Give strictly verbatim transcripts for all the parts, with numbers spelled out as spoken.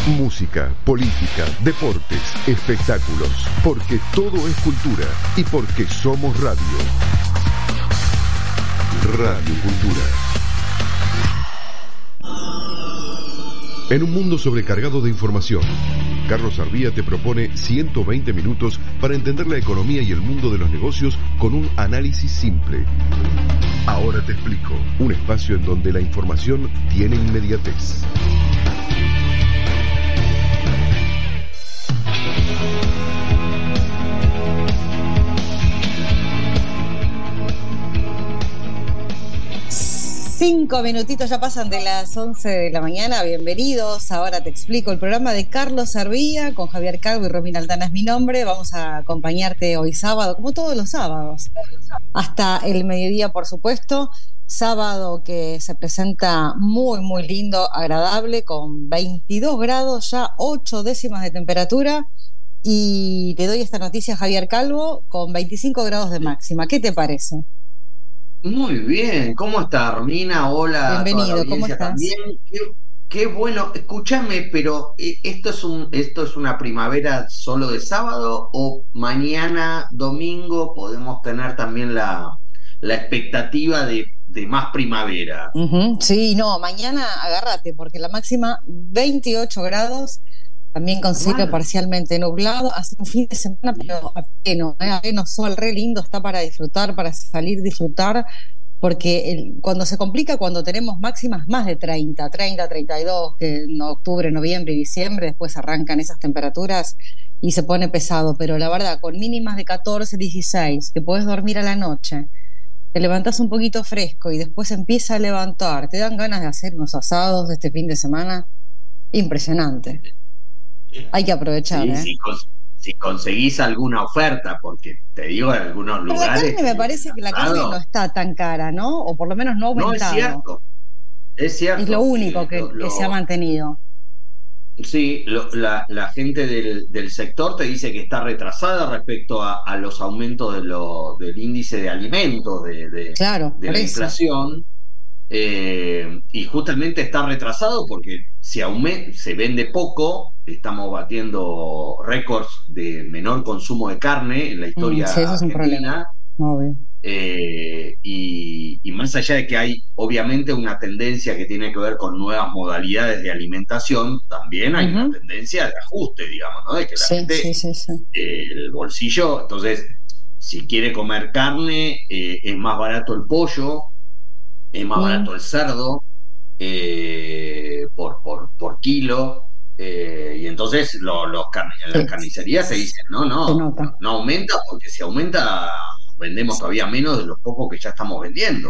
Música, política, deportes, espectáculos, porque todo es cultura y porque somos radio. Radio Cultura. En un mundo sobrecargado de información, Carlos Arbía te propone ciento veinte minutos para entender la economía y el mundo de los negocios con un análisis simple. Ahora te explico, un espacio en donde la información tiene inmediatez. Cinco minutitos ya pasan de las once de la mañana. Bienvenidos. Ahora te explico el programa de Carlos Arbía con Javier Calvo y Romina Aldana es mi nombre. Vamos a acompañarte hoy sábado, como todos los sábados, hasta el mediodía, por supuesto. Sábado que se presenta muy, muy lindo, agradable, con veintidós grados, ya ocho décimas de temperatura. Y te doy esta noticia, Javier Calvo, con veinticinco grados de máxima. ¿Qué te parece? Muy bien, ¿cómo está Romina? Hola. Bienvenido, ¿cómo estás? También. Qué, qué bueno, escúchame, pero ¿esto es un esto es una primavera solo de sábado o mañana domingo podemos tener también la, la expectativa de, de más primavera? Uh-huh. Sí, no, mañana agárrate porque la máxima veintiocho grados, también con cielo bueno. parcialmente nublado, hace un fin de semana pero a pleno, ¿eh? a pleno sol, re lindo, está para disfrutar, para salir, disfrutar, porque el, cuando se complica, cuando tenemos máximas más de treinta, treinta, treinta y dos, que en octubre, noviembre y diciembre después arrancan esas temperaturas y se pone pesado, pero la verdad, con mínimas de catorce, dieciséis, que podés dormir a la noche, te levantás un poquito fresco y después empieza a levantar, te dan ganas de hacer unos asados de este fin de semana, impresionante. Hay que aprovechar, sí, ¿eh? Si, cons- si conseguís alguna oferta, porque te digo, en algunos pero lugares... la carne me parece que la carne no está tan cara, ¿no? O por lo menos no ha aumentado. No, es cierto. Es cierto. Es lo único sí, que, lo, lo... que se ha mantenido. Sí, lo, la, la gente del, del sector te dice que está retrasada respecto a, a los aumentos de lo, del índice de alimentos, de, de, claro, de la eso. inflación. Eh, y justamente está retrasado porque si aument- se vende poco, estamos batiendo récords de menor consumo de carne en la historia mm, sí, eso es un argentina. Problema. Obvio. Eh, y, y más allá de que hay obviamente una tendencia que tiene que ver con nuevas modalidades de alimentación, también hay uh-huh. una tendencia de ajuste, digamos, ¿no? De que la sí, gente, sí, sí, sí. Eh, el bolsillo, entonces, si quiere comer carne, eh, es más barato el pollo, es más mm. barato el cerdo eh, por, por, por kilo, eh, y entonces lo, los carne, en las sí. carnicerías se dicen, no, no, no aumenta, porque si aumenta vendemos todavía menos de los pocos que ya estamos vendiendo.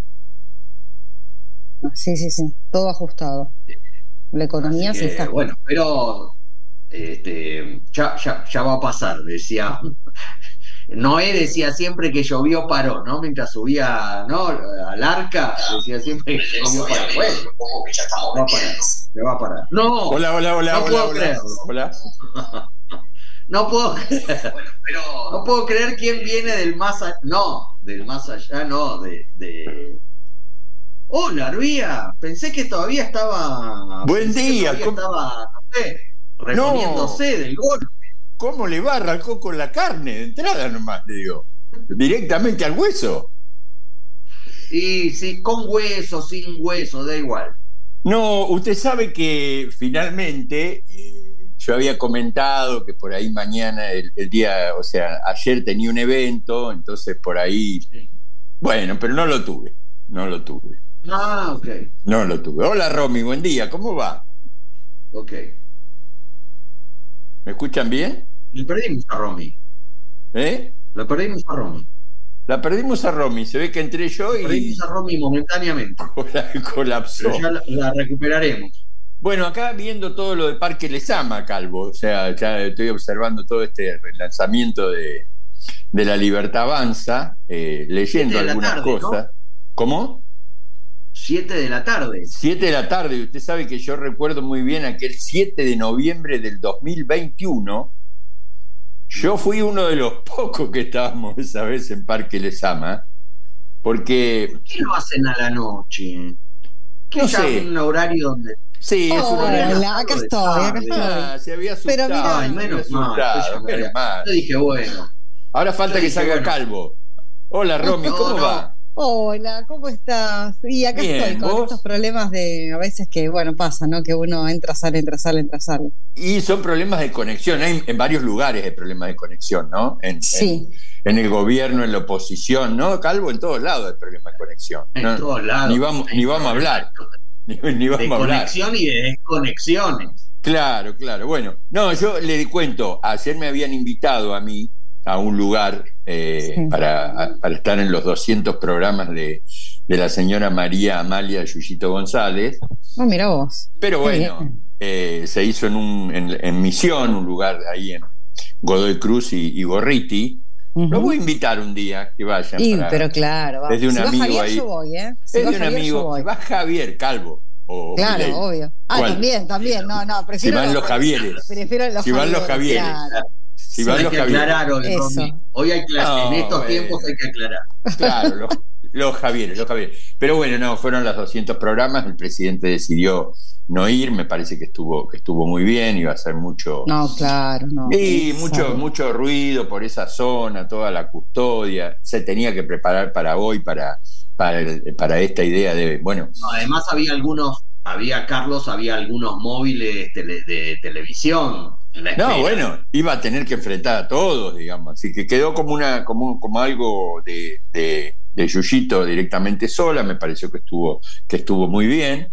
Sí, sí, sí, todo ajustado. La economía que, sí está. Bueno, pero este, ya, ya, ya va a pasar, decía... Noé decía siempre que llovió paró, ¿no? Mientras subía, ¿no? Al arca, decía siempre que llovió paró. Bueno, que ya estamos va a parar, se va a parar. No. Hola, hola, hola, no hola, puedo hola, creerlo. Hola. No puedo creer. Bueno, pero no puedo creer quién viene del más allá. No, del más allá, no, de. de... Hola, Arbía. Pensé que todavía estaba. Buen día. Todavía ¿Cómo? Estaba, no sé, reponiéndose no. del golpe. ¿Cómo le va? Arrancó con la carne de entrada nomás, le digo. Directamente al hueso. Y sí, con hueso, sin hueso, da igual. No, usted sabe que finalmente eh, yo había comentado que por ahí mañana, el, el día, o sea, ayer tenía un evento, entonces por ahí... Sí. Bueno, pero no lo tuve, no lo tuve. Ah, ok. No lo tuve. Hola, Romy, buen día, ¿cómo va? Ok. ¿Me escuchan bien? Le perdimos a Romy. ¿Eh? La perdimos a Romy. La perdimos a Romy. Se ve que entré yo la y... perdimos a Romy momentáneamente. Colapsó. Pero ya la, la recuperaremos. Bueno, acá viendo todo lo de Parque Lezama, Calvo. O sea, ya estoy observando todo este relanzamiento de, de La Libertad Avanza, eh, leyendo algunas tarde, cosas. ¿No? ¿Cómo? Siete de la tarde. Siete de la tarde, y usted sabe que yo recuerdo muy bien aquel siete de noviembre del dos mil veintiuno. Yo fui uno de los pocos que estábamos esa vez en Parque Lezama, porque... ¿Por qué lo hacen a la noche? ¿Qué no sé. Un horario donde Sí, es un horario. Hola, acá estoy, acá estoy. Ah, se había asustado. Pero mira, Ay, menos mal. asustado, Yo, menos mal. yo dije, bueno. Ahora falta Yo que dije, salga bueno. Calvo. Hola, Romy, No, ¿cómo no. va? Hola, ¿cómo estás? Y acá Bien, estoy con ¿vos? estos problemas de a veces que, bueno, pasa, ¿no? Que uno entra, sale, entra, sale, entra, sale. Y son problemas de conexión. Hay en varios lugares hay problemas de conexión, ¿no? En, Sí. en, en el gobierno, en la oposición, ¿no? Calvo, en todos lados hay problemas de conexión. En ¿no? todos lados. Ni vamos, ni vamos a hablar. Ni, ni vamos De a hablar. conexión y de desconexiones. Claro, claro. Bueno, no, yo le cuento, ayer me habían invitado a mí a un lugar eh, Sí. para, para estar en los doscientos programas de, de la señora María Amalia Yuyito González, No, mira vos. pero Qué bueno, bien. eh, se hizo en, un, en, en Misión, un lugar ahí en Godoy Cruz y, y Gorriti. Ujú. Lo voy a invitar un día, que vayan. Y, para- pero claro, va. es de un Si va amigo Javier, ahí. yo voy, ¿eh? Si Es va de un Javier, yo amigo, voy. va Javier Calvo. O Claro, Milei. obvio. Ah, ¿Cuál? también, también. No, no, Si prefiero van los Javieres. Prefiero los Si van los Javieres. Claro. Si Sí, van hay los que Javieres. aclarar hoy, Eso. Romy. Hoy hay que No, en estos bueno. tiempos hay que aclarar. Claro, los, los Javieres, los Javieres. Pero bueno, no, fueron los doscientos programas, el presidente decidió no ir, me parece que estuvo, que estuvo muy bien, iba a ser mucho... No, claro, no. Y Eso. mucho, mucho ruido por esa zona, toda la custodia, se tenía que preparar para hoy, para, para, el- para esta idea de, bueno, No, además había algunos, había, Carlos, había algunos móviles tele- de televisión en la espera. no, bueno, iba a tener que enfrentar a todos, digamos, así que quedó como una, como, como algo de, de, de Yuyito directamente sola, me pareció que estuvo, que estuvo muy bien.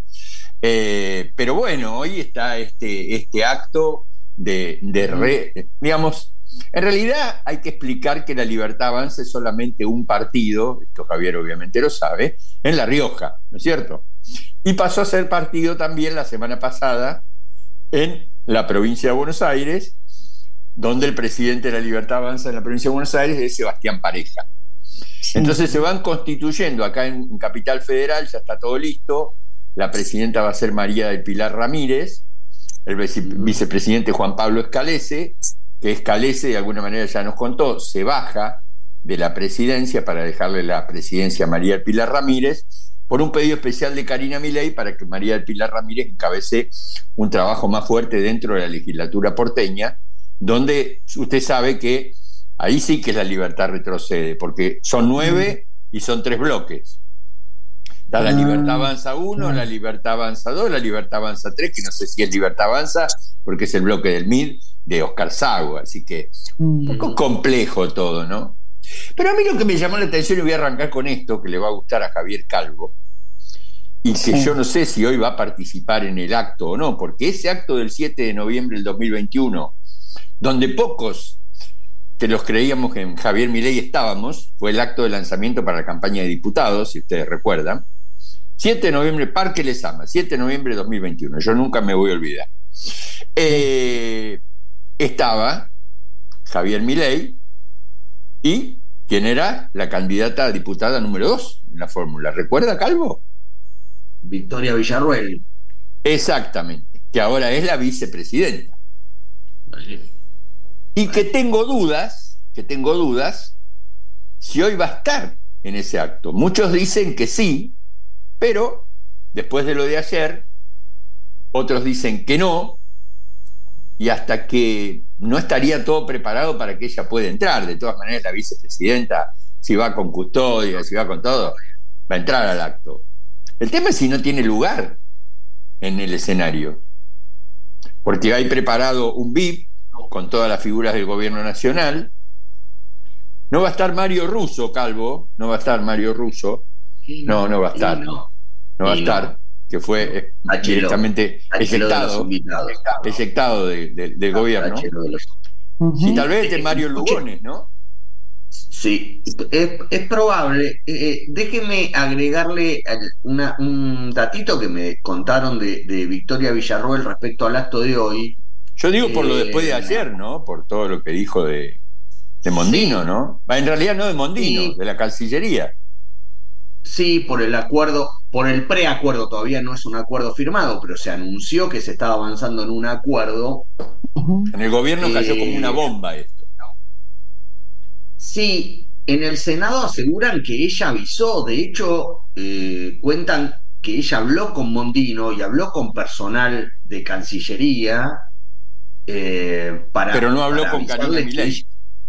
Eh, pero bueno, hoy está este, este acto de, de re, digamos, en realidad hay que explicar que la Libertad Avanza es solamente un partido, esto Javier obviamente lo sabe, en La Rioja, ¿no es cierto? Y pasó a ser partido también la semana pasada en la provincia de Buenos Aires, donde el presidente de la Libertad Avanza en la provincia de Buenos Aires es Sebastián Pareja. Sí. Entonces se van constituyendo acá en, en Capital Federal, ya está todo listo. La presidenta va a ser María del Pilar Ramírez, el vice- vicepresidente Juan Pablo Escalese, que Escalese de alguna manera ya nos contó, se baja de la presidencia para dejarle la presidencia a María del Pilar Ramírez, por un pedido especial de Karina Milei para que María del Pilar Ramírez encabece un trabajo más fuerte dentro de la legislatura porteña, donde usted sabe que ahí sí que la libertad retrocede, porque son nueve y son tres bloques. Está la Ah, Libertad Avanza uno, claro. la Libertad Avanza dos, la Libertad Avanza tres, que no sé si es Libertad Avanza, porque es el bloque del M I D de Oscar Sago, así que un Mm. poco complejo todo, ¿no? Pero a mí lo que me llamó la atención, y voy a arrancar con esto, que le va a gustar a Javier Calvo, y que Sí. yo no sé si hoy va a participar en el acto o no, porque ese acto del siete de noviembre del dos mil veintiuno, donde pocos que los creíamos que en Javier Milei estábamos, fue el acto de lanzamiento para la campaña de diputados, si ustedes recuerdan. siete de noviembre, Parque Les Ama, siete de noviembre de dos mil veintiuno, yo nunca me voy a olvidar. Eh, estaba Javier Milei y ¿quién era la candidata a diputada número dos en la fórmula? ¿Recuerda, Calvo? Victoria Villarruel. Exactamente, que ahora es la vicepresidenta. Y que tengo dudas, que tengo dudas, si hoy va a estar en ese acto. Muchos dicen que sí, pero después de lo de ayer, otros dicen que no, y hasta que no estaría todo preparado para que ella pueda entrar. De todas maneras, la vicepresidenta, si va con custodia, si va con todo, va a entrar al acto. El tema es si no tiene lugar en el escenario, porque hay preparado un V I P con todas las figuras del gobierno nacional. No va a estar Mario Russo, Calvo, no va a estar Mario Russo, no, no va a estar, Y no, no, va a y estar, no. que fue eh, Achelo. directamente Achelo de los eyectado, invitados. eyectado de- de- del gobierno. Achelo de los- Ujú. Y tal vez de Mario Escuche. Lugones, ¿no? Sí, es, es probable. Eh, déjeme agregarle una- un datito que me contaron de, de Victoria Villarruel respecto al acto de hoy. Yo digo por lo Eh, después de ayer, ¿no? Por todo lo que dijo de, de Mondino, Sí. ¿no? Va, en realidad no de Mondino, Sí. de la Cancillería. Sí, por el acuerdo, por el preacuerdo, todavía no es un acuerdo firmado, pero se anunció que se estaba avanzando en un acuerdo. Ujú. En el gobierno cayó Eh, como una bomba esto. Sí, en el Senado aseguran que ella avisó, de hecho, eh, cuentan que ella habló con Mondino y habló con personal de Cancillería eh, para... Pero no habló para con Karina Milei.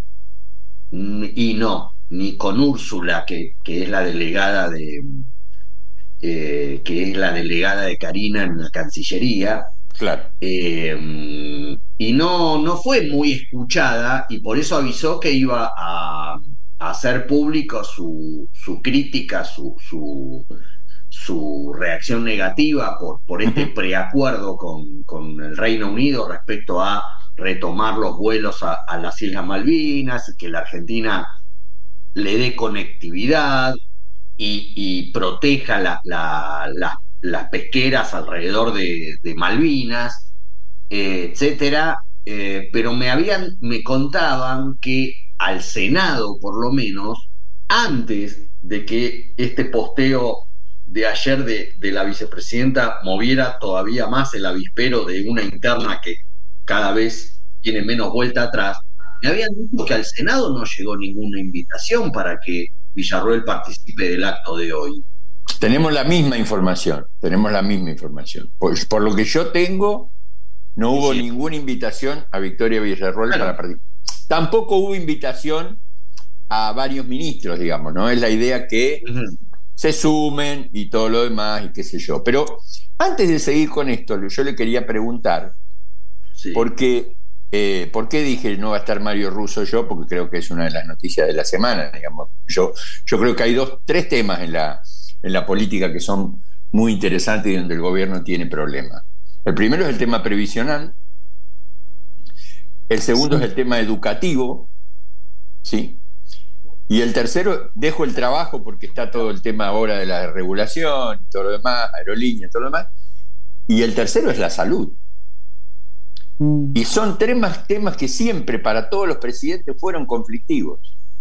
Y no, ni con Úrsula, que, que es la delegada de eh, que es la delegada de Karina en la Cancillería. Claro. Eh, y no, no fue muy escuchada, y por eso avisó que iba a, a hacer público su, su crítica, su, su, su reacción negativa por, por este preacuerdo con, con el Reino Unido respecto a retomar los vuelos a, a las Islas Malvinas, y que la Argentina le dé conectividad y, y proteja la, la, la, las pesqueras alrededor de, de Malvinas, eh, etcétera. Eh, pero me habían, me contaban que al Senado, por lo menos, antes de que este posteo de ayer de, de la vicepresidenta moviera todavía más el avispero de una interna que cada vez tiene menos vuelta atrás, me habían dicho que al Senado no llegó ninguna invitación para que Villarroel participe del acto de hoy. Tenemos la misma información, tenemos la misma información. Por, por lo que yo tengo, no hubo sí. ninguna invitación a Victoria Villarroel claro. para participar. Tampoco hubo invitación a varios ministros, digamos, ¿no? Es la idea que uh-huh. se sumen y todo lo demás y qué sé yo. Pero antes de seguir con esto, yo le quería preguntar, sí. porque, eh, ¿por qué dije no va a estar Mario Russo yo? Porque creo que es una de las noticias de la semana, digamos. Yo, yo creo que hay dos, tres temas en la, en la política que son muy interesantes y donde el gobierno tiene problemas. El primero es el tema previsional, el segundo sí. es el tema educativo, ¿sí? Y el tercero, dejo el trabajo porque está todo el tema ahora de la regulación y todo lo demás, aerolíneas, todo lo demás, y el tercero es la salud. Mm. Y son temas, temas que siempre para todos los presidentes fueron conflictivos.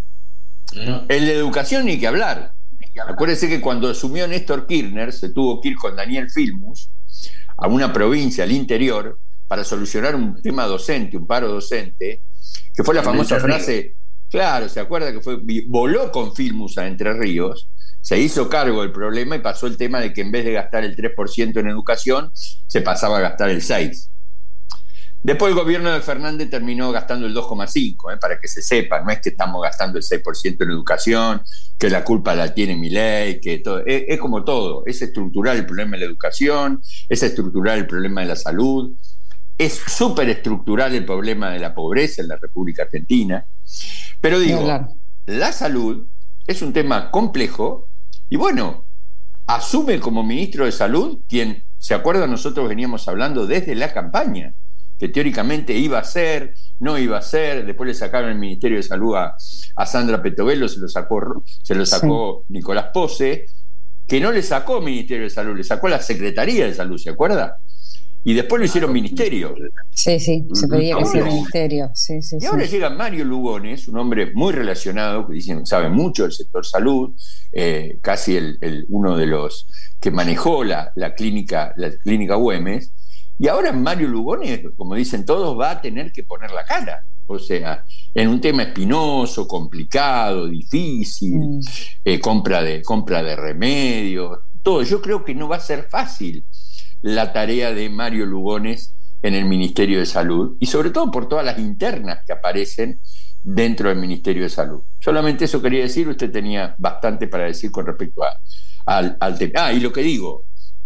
Mm. El de educación ni que hablar. Acuérdense que cuando asumió Néstor Kirchner se tuvo que ir con Daniel Filmus a una provincia al interior para solucionar un tema docente, un paro docente, que fue la famosa frase, claro, ¿se acuerda que fue? Voló con Filmus a Entre Ríos, se hizo cargo del problema y pasó el tema de que en vez de gastar el tres por ciento en educación, se pasaba a gastar el seis por ciento. Después el gobierno de Fernández terminó gastando el dos coma cinco por ciento, ¿eh? Para que se sepa, no es que estamos gastando el seis por ciento en educación, que la culpa la tiene Milei, que todo, es, es como todo, es estructural el problema de la educación, es estructural el problema de la salud, es súper estructural el problema de la pobreza en la República Argentina, pero digo, claro. la salud es un tema complejo y bueno, asume como ministro de Salud quien, ¿se acuerdan? Nosotros veníamos hablando desde la campaña, que teóricamente iba a ser, no iba a ser, después le sacaron el Ministerio de Salud a, a Sandra Petovelo, se lo sacó, se lo sacó sí. Nicolás Pose, que no le sacó Ministerio de Salud, le sacó la Secretaría de Salud, ¿se acuerda? Y después lo hicieron ministerio. Sí, sí, se pedía que sea ministerio. Sí, sí, y ahora sí. llega Mario Lugones, un hombre muy relacionado, que dicen sabe mucho del sector salud, eh, casi el, el, uno de los que manejó la, la clínica, la clínica Güemes, y ahora Mario Lugones, como dicen todos, va a tener que poner la cara. O sea, en un tema espinoso, complicado, difícil, mm. eh, compra de, compra de remedios, todo. Yo creo que no va a ser fácil la tarea de Mario Lugones en el Ministerio de Salud, y sobre todo por todas las internas que aparecen dentro del Ministerio de Salud. Solamente eso quería decir, usted tenía bastante para decir con respecto a, al, al tema. Ah, y lo que digo,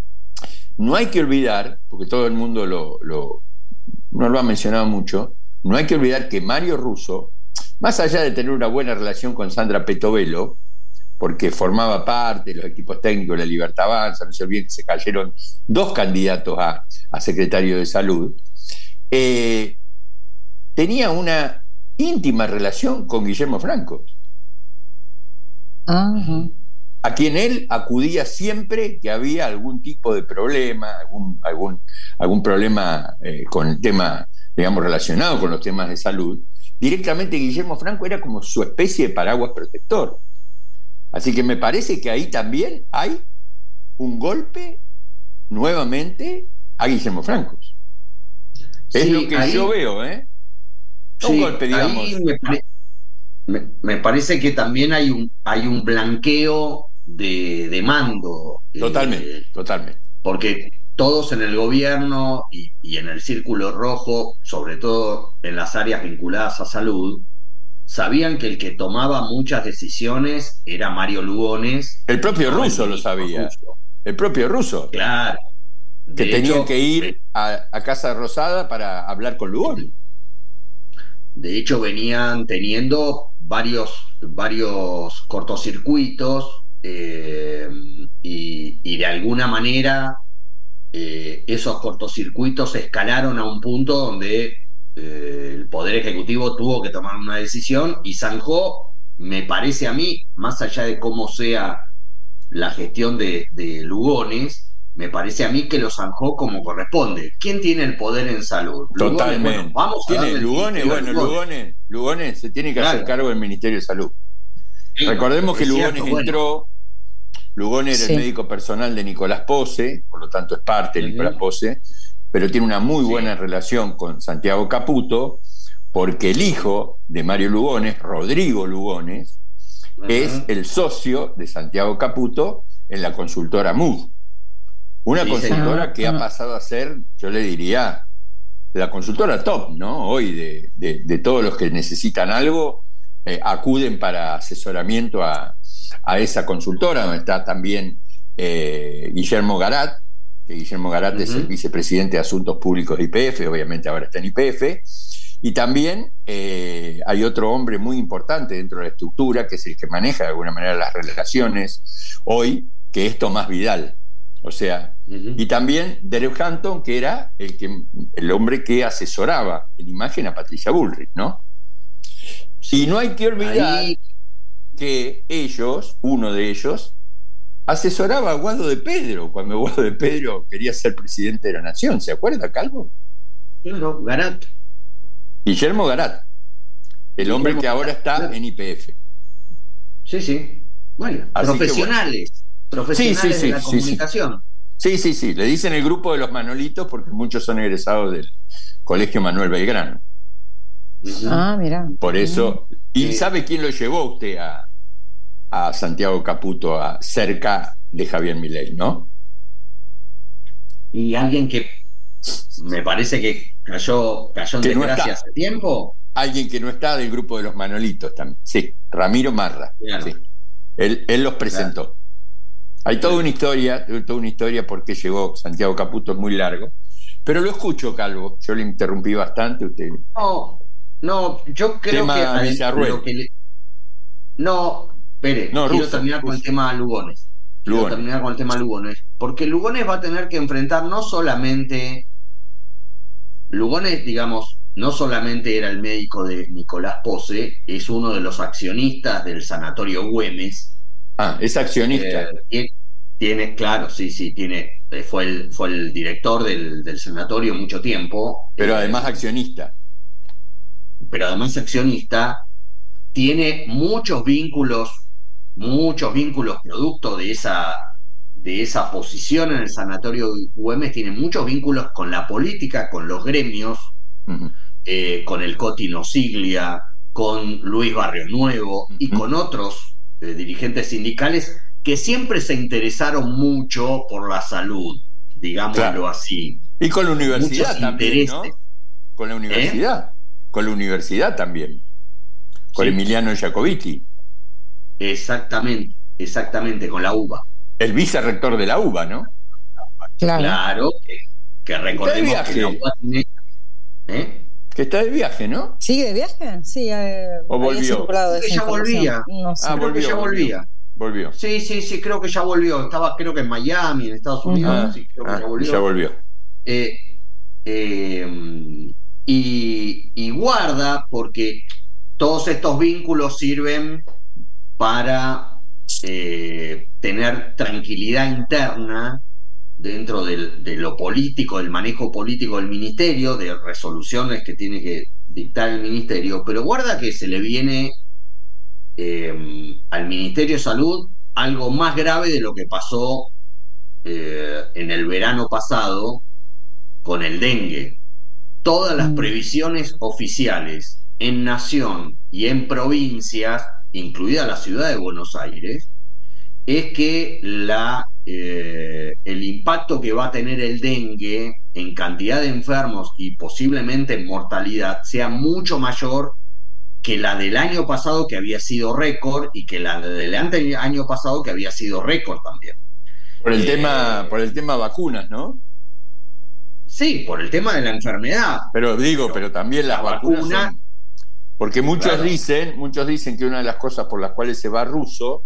no hay que olvidar, porque todo el mundo lo, lo, no lo ha mencionado mucho, no hay que olvidar que Mario Russo, más allá de tener una buena relación con Sandra Petovelo, porque formaba parte de los equipos técnicos de la Libertad Avanza, no se olviden que se cayeron dos candidatos a, a secretario de Salud, eh, tenía una íntima relación con Guillermo Franco, uh-huh. a quien él acudía siempre que había algún tipo de problema, algún, algún, algún problema eh, con el tema, digamos, relacionado con los temas de salud. Directamente Guillermo Franco era como su especie de paraguas protector. Así que me parece que ahí también hay un golpe nuevamente a Guillermo Franco. Es sí, lo que ahí, yo veo, ¿eh? Un sí, golpe, digamos. Me, me, me parece que también hay un, hay un blanqueo de, de mando. Totalmente, eh, totalmente. Porque todos en el gobierno y, y en el círculo rojo, sobre todo en las áreas vinculadas a salud, sabían que el que tomaba muchas decisiones era Mario Lugones. El propio no Russo el lo sabía. Russo. El propio Russo. Claro. Que De tenían hecho, que ir a, a Casa Rosada para hablar con Lugones. De hecho, venían teniendo varios, varios cortocircuitos eh, y, y de alguna manera eh, esos cortocircuitos escalaron a un punto donde eh, el Poder Ejecutivo tuvo que tomar una decisión y zanjó, me parece a mí, más allá de cómo sea la gestión de, de Lugones, me parece a mí que lo zanjó como corresponde. ¿Quién tiene el poder en salud? Lugones, Totalmente. bueno, vamos a ¿Quién darle es? el Lugones, ministerio a bueno, Lugones, Lugones se tiene que Claro. hacer cargo del Ministerio de Salud. Sí, Recordemos que es Lugones cierto, bueno. entró, Lugones era Sí. el médico personal de Nicolás Pose, por lo tanto es parte de Ujú. Nicolás Pose, pero tiene una muy Sí. buena relación con Santiago Caputo, porque el hijo de Mario Lugones, Rodrigo Lugones, Ujú. es el socio de Santiago Caputo en la consultora M U D. Una Sí, consultora señor. que ha pasado a ser, yo le diría, la consultora top, ¿no? Hoy de, de, de todos los que necesitan algo, eh, acuden para asesoramiento a, a esa consultora, donde está también eh, Guillermo Garat, que Guillermo Garat uh-huh. es el vicepresidente de Asuntos Públicos de I P F, obviamente ahora está en I P F, y también eh, hay otro hombre muy importante dentro de la estructura, que es el que maneja de alguna manera las relaciones hoy, que es Tomás Vidal. O sea, uh-huh. y también Derek Hampton, que era el, que, el hombre que asesoraba en imagen a Patricia Bullrich, ¿no? Sí. Y no hay que olvidar Ahí... que ellos, uno de ellos, asesoraba a Guado de Pedro, cuando Guado de Pedro quería ser presidente de la Nación. ¿Se acuerda, Calvo? Claro, Garat. Guillermo Garat, el hombre Guillermo que ahora está Garat. En I P F. Sí, sí. Bueno, Así profesionales. Bueno. Profesionales sí, sí, sí, de la comunicación. Sí, sí, sí. Le dicen el grupo de los Manolitos porque muchos son egresados del Colegio Manuel Belgrano. Uh-huh. Ah, mira. Por eso. ¿Y sí. sabe quién lo llevó usted a, a Santiago Caputo a cerca de Javier Milei, no? Y alguien que me parece que cayó, cayó en que desgracia no hace tiempo. Alguien que no está del grupo de los Manolitos también. Sí, Ramiro Marra. Claro. Sí. Él, él los presentó. Claro. Hay toda una historia, toda una historia por qué llegó Santiago Caputo, es muy largo. Pero lo escucho, Calvo. Yo le interrumpí bastante. Usted. No, no, yo creo tema que, lo que le... No, espere, no, quiero Russo, terminar Russo. con el tema Lugones. Quiero Lugones. terminar con el tema Lugones. Porque Lugones va a tener que enfrentar no solamente. Lugones, digamos, no solamente era el médico de Nicolás Pose, es uno de los accionistas del Sanatorio Güemes. Ah, es accionista. Eh, tiene, tiene, claro, sí, sí, tiene, fue el, fue el director del, del sanatorio mucho tiempo. Pero eh, además accionista. Pero además accionista, tiene muchos vínculos, muchos vínculos producto de esa, de esa posición en el Sanatorio Güemes, tiene muchos vínculos con la política, con los gremios, uh-huh. eh, con el Cotino Siglia, con Luis Barrio Nuevo uh-huh. y con otros de dirigentes sindicales que siempre se interesaron mucho por la salud, digámoslo claro. así. Y con la universidad Muchos también, intereses. ¿no? Con la universidad. ¿Eh? Con la universidad también. Con sí. Emiliano Jacobiti. Exactamente, exactamente, con la UBA. El vicerrector de la UBA, ¿no? Claro, claro que, que recordemos que la UBA tiene... ¿Eh? Que está de viaje, ¿no? ¿Sigue de viaje? Sí. Eh, ¿O volvió? Creo que ya volvía. No sé. Ah, creo volvió, que ya volvía. Volvió. Sí, sí, sí, creo que ya volvió. Estaba, creo que en Miami, en Estados Unidos. Ah, sí, creo que ah, ya volvió. Ya volvió. Eh, eh, y, y guarda, porque todos estos vínculos sirven para eh, tener tranquilidad interna dentro del, de lo político, del manejo político del ministerio, de resoluciones que tiene que dictar el ministerio, pero guarda que se le viene eh, al Ministerio de Salud algo más grave de lo que pasó eh, en el verano pasado con el dengue. Todas las previsiones oficiales en nación y en provincias, incluida la ciudad de Buenos Aires, es que la, eh, el impacto que va a tener el dengue en cantidad de enfermos y posiblemente en mortalidad sea mucho mayor que la del año pasado, que había sido récord, y que la del ante- año pasado, que había sido récord también. Por el, Eh, tema, por el tema vacunas, ¿no? Sí, por el tema de la enfermedad. Pero digo, pero también las La vacunas vacuna, son... Porque muchos claro. dicen, muchos dicen que una de las cosas por las cuales se va Russo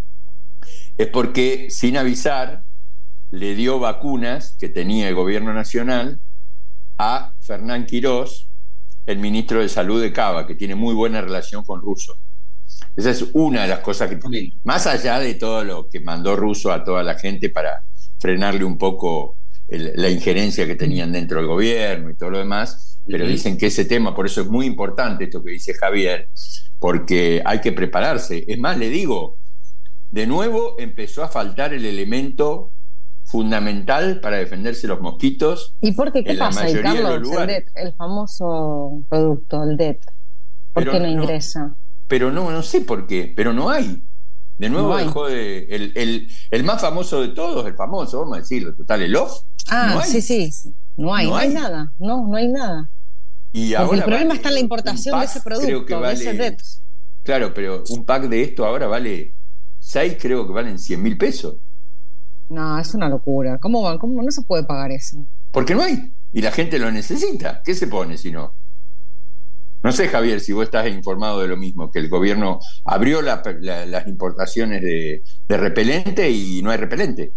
es porque, sin avisar, le dio vacunas que tenía el gobierno nacional a Fernán Quirós, el ministro de Salud de Cava, que tiene muy buena relación con Russo. Esa es una de las cosas que... Más allá de todo lo que mandó Russo a toda la gente para frenarle un poco el, la injerencia que tenían dentro del gobierno y todo lo demás, pero dicen que ese tema, por eso es muy importante esto que dice Javier, porque hay que prepararse. Es más, le digo, de nuevo empezó a faltar el elemento fundamental para defenderse los mosquitos. ¿Y por qué? ¿Qué en la pasa ahí, mayoría de los Carlos? El lugares. D E T, el famoso producto, el D E T. ¿Por Pero qué no no- ingresa? Pero no, no sé por qué, pero no hay. De nuevo No hay. dejó de... El, el, el más famoso de todos, el famoso, vamos a decirlo, total, el O F. Ah, no hay. sí, sí. No hay, No no hay, hay. nada. No, no hay nada. Y Porque ahora el problema vale está en la un importación de pack, ese creo producto, que de ese vale- D E T. Claro, pero un pack de esto ahora vale seis, creo que valen cien mil pesos. No, es una locura. ¿Cómo, va? ¿Cómo no se puede pagar eso? Porque no hay. Y la gente lo necesita. ¿Qué se pone si no? No sé, Javier, si vos estás informado de lo mismo, que el gobierno abrió la- la- las importaciones de, de repelente y no hay repelente.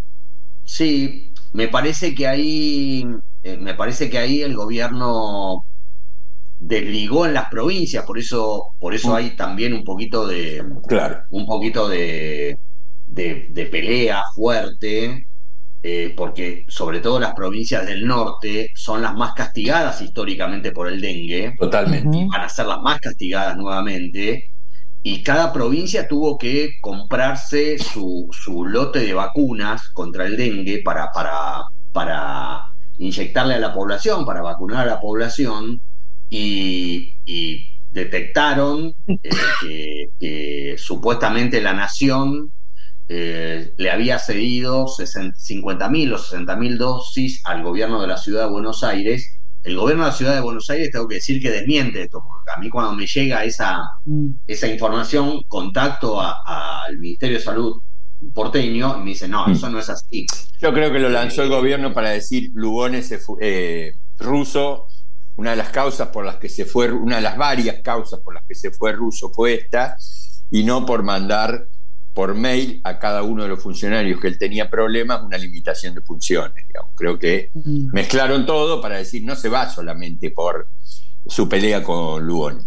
Sí, me parece que ahí, eh, me parece que ahí el gobierno desligó en las provincias, por eso, por eso Mm. hay también un poquito de, Claro. un poquito de, de, de pelea fuerte, eh, porque sobre todo las provincias del norte son las más castigadas históricamente por el dengue, Totalmente. Ujú. van a ser las más castigadas nuevamente, y cada provincia tuvo que comprarse su, su lote de vacunas contra el dengue para, para, para inyectarle a la población, para vacunar a la población, y, y detectaron eh, que, que supuestamente la nación eh, le había cedido cincuenta mil o sesenta mil dosis al gobierno de la ciudad de Buenos Aires. El gobierno de la ciudad de Buenos Aires, tengo que decir que desmiente esto, porque a mí cuando me llega esa, Mm. esa información, contacto al Ministerio de Salud porteño y me dicen, no, Mm. eso no es así. Yo creo que lo lanzó el gobierno para decir Lugones se fu- eh, Russo, una de las causas por las que se fue, una de las varias causas por las que se fue Russo fue esta, y no por mandar por mail a cada uno de los funcionarios que él tenía problemas una limitación de funciones, digamos. Creo que Mm. mezclaron todo para decir no se va solamente por su pelea con Lugones.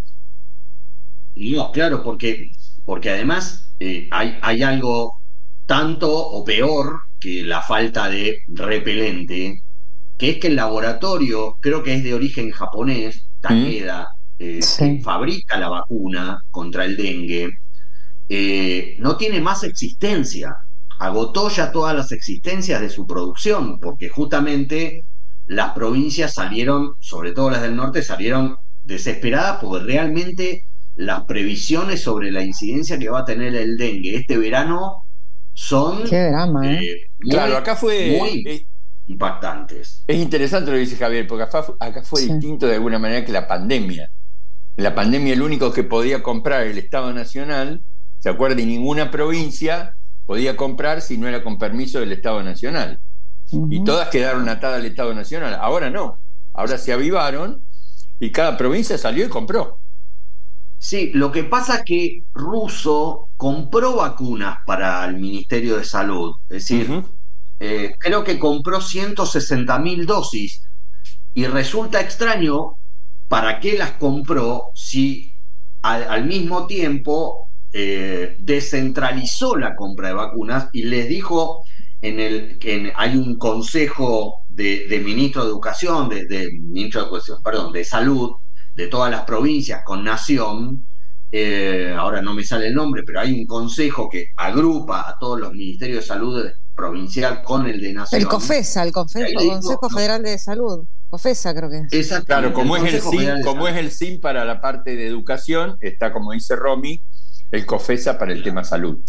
No, claro, porque, porque además eh, hay, hay algo tanto o peor que la falta de repelente, que es que el laboratorio, creo que es de origen japonés, Takeda, eh, Sí. que fabrica la vacuna contra el dengue, eh, no tiene más existencia. Agotó ya todas las existencias de su producción, porque justamente las provincias salieron, sobre todo las del norte, salieron desesperadas porque realmente las previsiones sobre la incidencia que va a tener el dengue este verano son Qué drama, ¿eh? eh, muy, Claro, acá fue... muy eh, impactantes. Es interesante lo que dice Javier, porque acá fue, acá fue Sí. distinto de alguna manera que la pandemia. En la pandemia el único que podía comprar el Estado Nacional, ¿se acuerda? Y ninguna provincia podía comprar si no era con permiso del Estado Nacional. Ujú. Y todas quedaron atadas al Estado Nacional. Ahora no. Ahora se avivaron y cada provincia salió y compró. Sí, lo que pasa es que Russo compró vacunas para el Ministerio de Salud, es decir, Ujú. eh, creo que compró ciento sesenta mil dosis, y resulta extraño para qué las compró si al, al mismo tiempo eh, descentralizó la compra de vacunas y les dijo en el que en- hay un consejo de, de ministro de educación, de, de ministro de educación, perdón, de salud de todas las provincias con Nación. Eh, ahora no me sale el nombre, pero hay un consejo que agrupa a todos los ministerios de salud provincial con el de Nación. El COFESA, el Confe- Y ahí le digo, Consejo no. Federal de Salud. COFESA creo que es. Exactamente, Claro, como es el Consejo SIM, Federal de como Salud. es el SIM para la parte de educación, está, como dice Romy, el COFESA para el tema salud.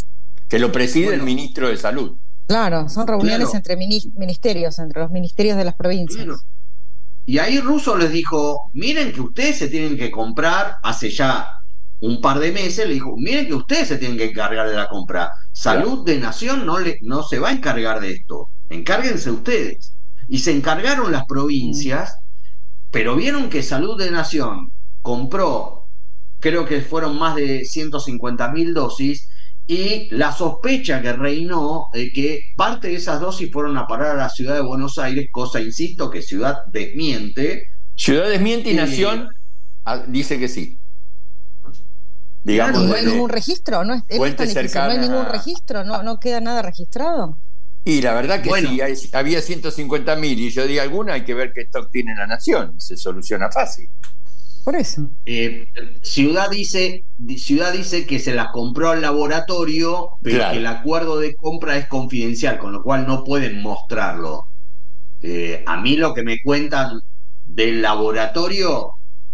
que lo preside Bueno. el ministro de Salud. Claro, son reuniones Claro. entre mini- ministerios, entre los ministerios de las provincias. Claro. Y ahí Russo les dijo, miren que ustedes se tienen que comprar, hace ya un par de meses, le dijo, miren que ustedes se tienen que encargar de la compra. Salud de Nación no, le, no se va a encargar de esto, encárguense ustedes. Y se encargaron las provincias, pero vieron que Salud de Nación compró, creo que fueron más de ciento cincuenta mil dosis, y la sospecha que reinó de que parte de esas dosis fueron a parar a la ciudad de Buenos Aires, cosa, insisto, que Ciudad desmiente. Ciudad desmiente y Eh, Nación ah, dice que sí. Digamos, ¿Y no hay desde- ningún registro? ¿No es, es fuentes tan difícil? ¿No hay cercanas ningún a- registro? ¿No, no queda nada registrado? y la verdad que Bueno. sí, hay- había ciento cincuenta mil y yo di alguna, hay que ver qué stock tiene la Nación, se soluciona fácil. Por eso. Eh, Ciudad dice, Ciudad dice que se las compró al laboratorio, pero Claro. que el acuerdo de compra es confidencial, con lo cual no pueden mostrarlo. Eh, a mí lo que me cuentan del laboratorio,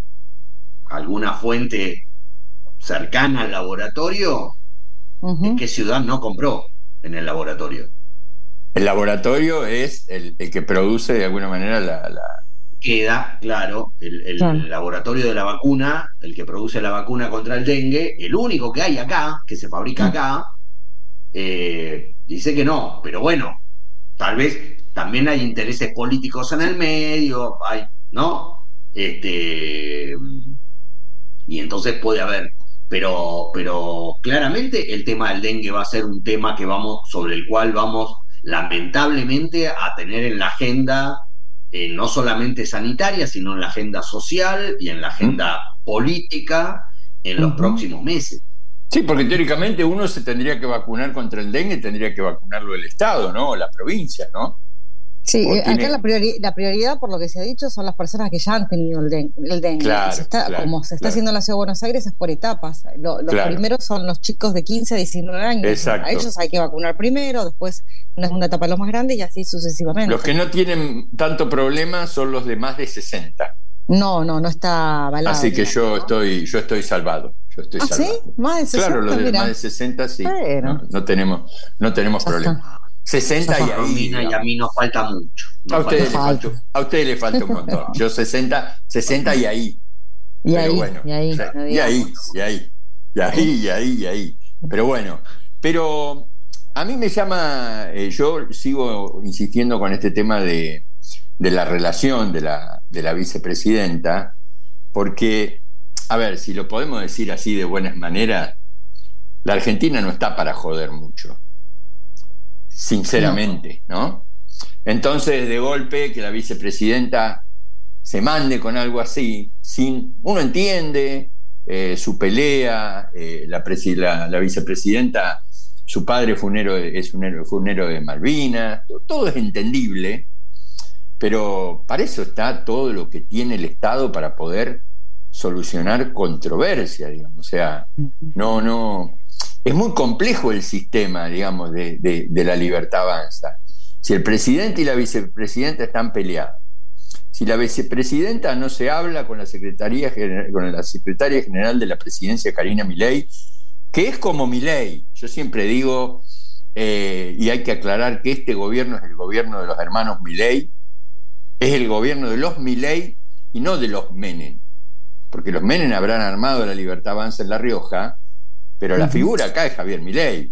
alguna fuente cercana al laboratorio, Ujú. es que Ciudad no compró en el laboratorio. El laboratorio es el, el que produce de alguna manera la... la- Queda, claro, el, el Claro. laboratorio de la vacuna, el que produce la vacuna contra el dengue, el único que hay acá, que se fabrica acá, eh, dice que no, pero bueno, tal vez también hay intereses políticos en el medio, hay, ¿no? Este, y entonces puede haber, pero, pero claramente el tema del dengue va a ser un tema que vamos, sobre el cual vamos lamentablemente a tener en la agenda, eh, no solamente sanitaria, sino en la agenda social y en la agenda política en los Ujú. próximos meses. Sí, porque teóricamente uno se tendría que vacunar contra el dengue, tendría que vacunarlo el Estado, ¿no? O la provincia, ¿no? Sí, O eh, tiene- acá la, priori- la prioridad, por lo que se ha dicho, son las personas que ya han tenido el, den- el dengue. Claro, Se está- claro, como se está claro. haciendo en la Ciudad de Buenos Aires, es por etapas. Lo- los Claro. primeros son los chicos de quince a diecinueve años. Exacto. A ellos hay que vacunar primero, después una segunda etapa a los más grandes y así sucesivamente. Los que no tienen tanto problema son los de más de sesenta. No, no, no está avalado. Así que yo ¿no? estoy, yo estoy salvado. Yo estoy ¿Ah, sí? salvado. Más de sesenta, Claro, los de mira. más de sesenta sí. Bueno. No, no tenemos, no tenemos Ya problema. sesenta y Ya ahí. Romina, y a digamos. mí nos falta mucho. Nos A ustedes, le falta falta. falta, a ustedes le falta un montón. Yo sesenta, sesenta y ahí. Y Pero ahí, bueno, y ahí, o sea, no y ahí, digamos. y ahí, y ahí, y ahí, y ahí. Pero bueno, pero a mí me llama, eh, yo sigo insistiendo con este tema de, de la relación de la, de la vicepresidenta, porque, a ver, si lo podemos decir así de buenas maneras, la Argentina no está para joder mucho, sinceramente, ¿no? Entonces, de golpe, que la vicepresidenta se mande con algo así, sin, uno entiende eh, su pelea, eh, la, presi- la, la vicepresidenta, su padre fue un héroe, es un héroe, fue un héroe de Malvinas, todo, todo es entendible, pero para eso está todo lo que tiene el Estado para poder solucionar controversia, digamos, o sea, no, no, es muy complejo el sistema, digamos, de, de, de la Libertad Avanza. Si el presidente y la vicepresidenta están peleados, si la vicepresidenta no se habla con la secretaría general, con la secretaria general de la presidencia, Karina Milei, que es como Milei, yo siempre digo, eh, y hay que aclarar que este gobierno es el gobierno de los hermanos Milei, es el gobierno de los Milei y no de los Menem, porque los Menem habrán armado la Libertad Avanza en La Rioja, pero la figura acá es Javier Milei.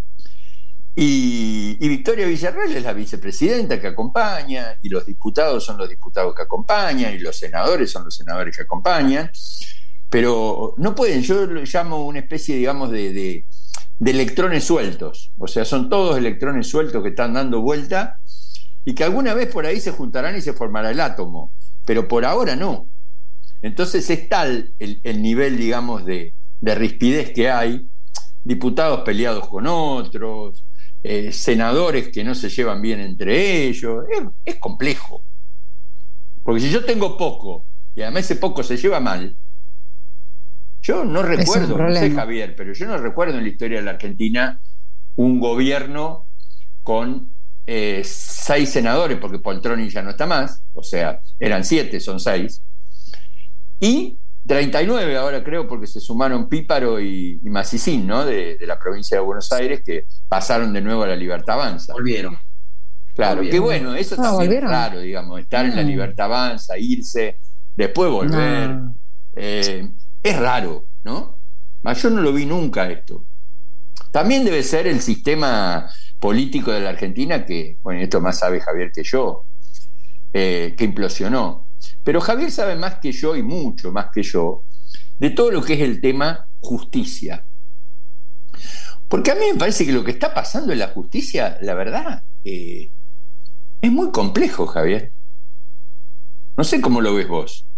Y, y Victoria Villarreal es la vicepresidenta que acompaña, y los diputados son los diputados que acompañan, y los senadores son los senadores que acompañan, pero no pueden, yo lo llamo una especie, digamos, de, de, de electrones sueltos, o sea, son todos electrones sueltos que están dando vuelta, y que alguna vez por ahí se juntarán y se formará el átomo, pero por ahora no. Entonces es tal el, el nivel, digamos, de, de rispidez que hay, diputados peleados con otros, eh, senadores que no se llevan bien entre ellos, es, es complejo. Porque si yo tengo poco, y además ese poco se lleva mal, yo no recuerdo, no sé Javier, pero yo no recuerdo en la historia de la Argentina un gobierno con eh, seis senadores, porque Poltroni ya no está más, o sea, eran siete, son seis, y treinta y nueve ahora creo, porque se sumaron Píparo y, y Macicín, ¿no? De, de la provincia de Buenos Aires, que pasaron de nuevo a la Libertad Avanza. Volvieron. Claro, volvieron. que bueno, eso Ah, también ¿volvieron? es raro, digamos, estar Mm. en la Libertad Avanza, irse, después volver. No. Eh, es raro, ¿no? Mas yo no lo vi nunca esto. También debe ser el sistema político de la Argentina que, bueno, esto más sabe Javier que yo, eh, que implosionó. Pero Javier sabe más que yo y mucho más que yo de todo lo que es el tema justicia. Porque a mí me parece que lo que está pasando en la justicia, la verdad, eh, es muy complejo, Javier. No sé cómo lo ves vos.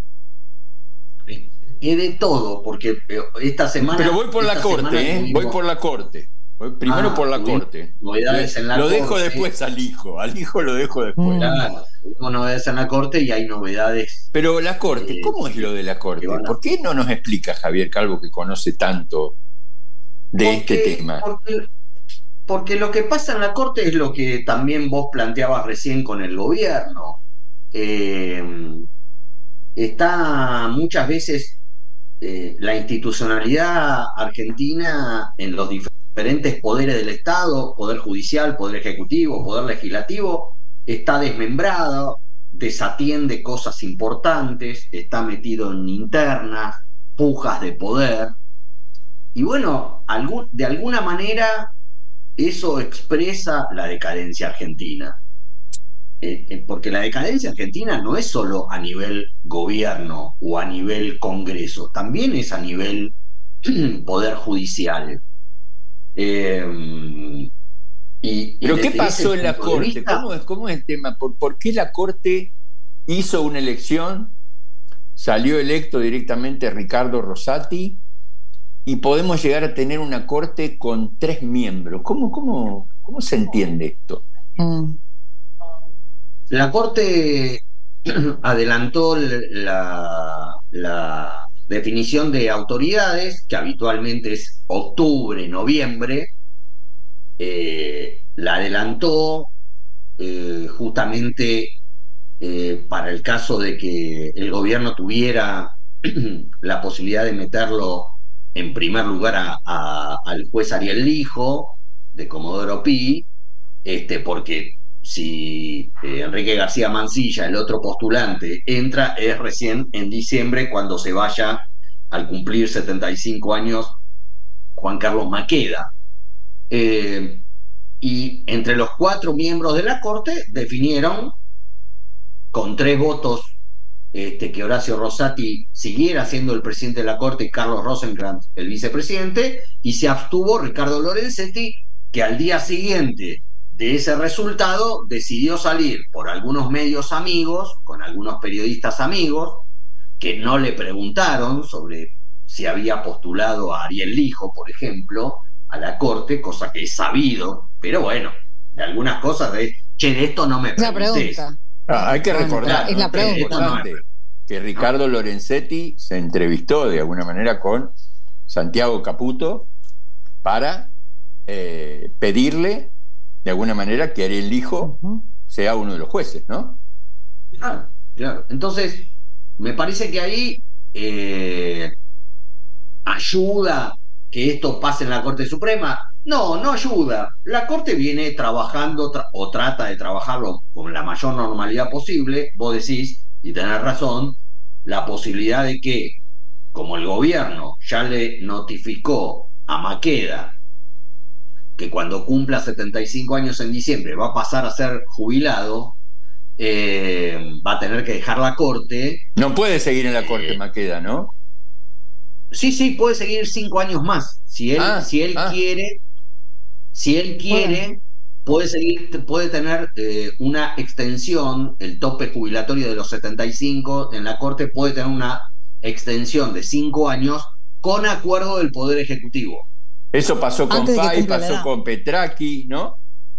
Es de todo, porque esta semana... Pero voy por la esta corte, semana ¿eh? tuvimos- Voy por la corte. Voy primero Ah, por la tuvimos corte. novedades en la lo corte. dejo después al hijo. Al hijo lo dejo después. Mm. Claro, tuvimos novedades en la corte y hay novedades. Pero la corte, Eh, ¿cómo es lo de la corte? que van a- ¿Por qué no nos explica Javier Calvo, que conoce tanto de Porque- este tema? Porque, porque lo que pasa en la corte es lo que también vos planteabas recién con el gobierno. Eh, está muchas veces eh, la institucionalidad argentina en los diferentes poderes del Estado, poder judicial, poder ejecutivo, poder legislativo, está desmembrado, desatiende cosas importantes, está metido en internas, pujas de poder. Y bueno, algún, de alguna manera eso expresa la decadencia argentina. Eh, eh, porque la decadencia argentina no es solo a nivel gobierno o a nivel Congreso, también es a nivel poder judicial. Eh, y, y ¿Pero qué desde pasó ese en la punto de corte? vista, ¿Cómo es, cómo es el tema? ¿Por, por qué la corte hizo una elección? Salió electo directamente Ricardo Rosati y podemos llegar a tener una corte con tres miembros. ¿Cómo, cómo, cómo se entiende esto? Mm. la Corte adelantó la, la definición de autoridades, que habitualmente es octubre, noviembre, eh, la adelantó eh, justamente eh, para el caso de que el gobierno tuviera la posibilidad de meterlo en primer lugar a, a, al juez Ariel Lijo, de Comodoro Pi, este, porque si eh, Enrique García Mansilla, el otro postulante, entra, es recién en diciembre cuando se vaya al cumplir setenta y cinco años Juan Carlos Maqueda. Eh, y entre los cuatro miembros de la Corte definieron con tres votos este, que Horacio Rosati siguiera siendo el presidente de la Corte y Carlos Rosenkrantz el vicepresidente, y se abstuvo Ricardo Lorenzetti, que al día siguiente de ese resultado decidió salir por algunos medios amigos, con algunos periodistas amigos, que no le preguntaron sobre si había postulado a Ariel Lijo, por ejemplo, a la Corte, cosa que es sabido, pero bueno, de algunas cosas de, che, de esto no me La preguntés. pregunta. Ah, hay que Bueno, recordar, es ¿no? la Que es pregunta. importante que Ricardo Lorenzetti se entrevistó de alguna manera con Santiago Caputo para eh, pedirle de alguna manera que Ariel Lijo Ujú. sea uno de los jueces, ¿no? Claro, claro. Entonces, me parece que ahí eh, ayuda que esto pase en la Corte Suprema. No, no ayuda. La Corte viene trabajando tra- o trata de trabajarlo con la mayor normalidad posible. Vos decís, y tenés razón, la posibilidad de que, como el gobierno ya le notificó a Maqueda que cuando cumpla setenta y cinco años en diciembre va a pasar a ser jubilado, eh, va a tener que dejar la Corte. No puede seguir en la Corte Eh, Maqueda, ¿no? Sí, sí, puede seguir cinco años más. Si él, Ah, si él ah. quiere, si él quiere, puede seguir, puede tener eh, una extensión, el tope jubilatorio de los setenta y cinco en la Corte puede tener una extensión de cinco años con acuerdo del Poder Ejecutivo. Eso pasó con Antes de que Fay, cumpla la pasó edad. con Petraki, ¿no?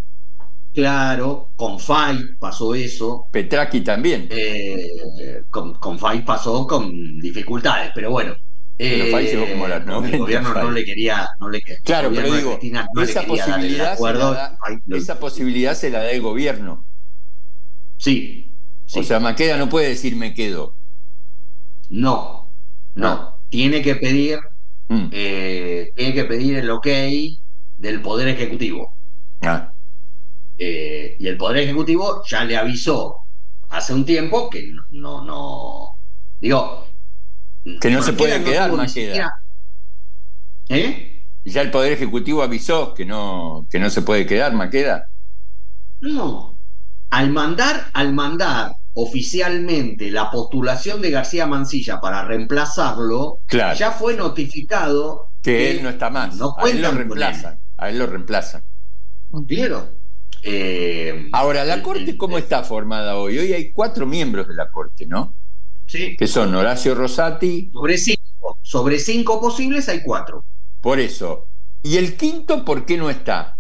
Claro, con Fay pasó eso. Petraki también. Eh, con, con Fay pasó con dificultades, pero bueno. Pero Fay llegó como a las porque noventa, el gobierno Fay. no le quería, no le quería. Claro, el pero gobierno de digo, Cristina no le esa quería dar el posibilidad, se la acuerdo, da, Fay lo- esa posibilidad se la da el gobierno. Sí, sí. O sea, Maqueda no puede decir me quedo. No, No, No. tiene que pedir, Mm. eh, tiene que pedir el ok del Poder Ejecutivo. Ah. Eh, y el Poder Ejecutivo ya le avisó hace un tiempo que no, no, no digo, Que no se puede no quedar, tuvo ni Maqueda. siquiera- ¿Eh? Ya el Poder Ejecutivo avisó que no, que no se puede quedar, Maqueda. No. Al mandar, al mandar oficialmente la postulación de García Mansilla para reemplazarlo, Claro. ya fue notificado Que él no está más. No a él lo cuentan con reemplazan. A él lo reemplazan. Claro. Eh, Ahora, ¿la el- Corte el- cómo está formada hoy? Hoy hay cuatro miembros de la Corte, ¿no? Sí. Que son Horacio Rosati, Sobre cinco, sobre cinco posibles hay cuatro. por eso. ¿Y el quinto por qué no está?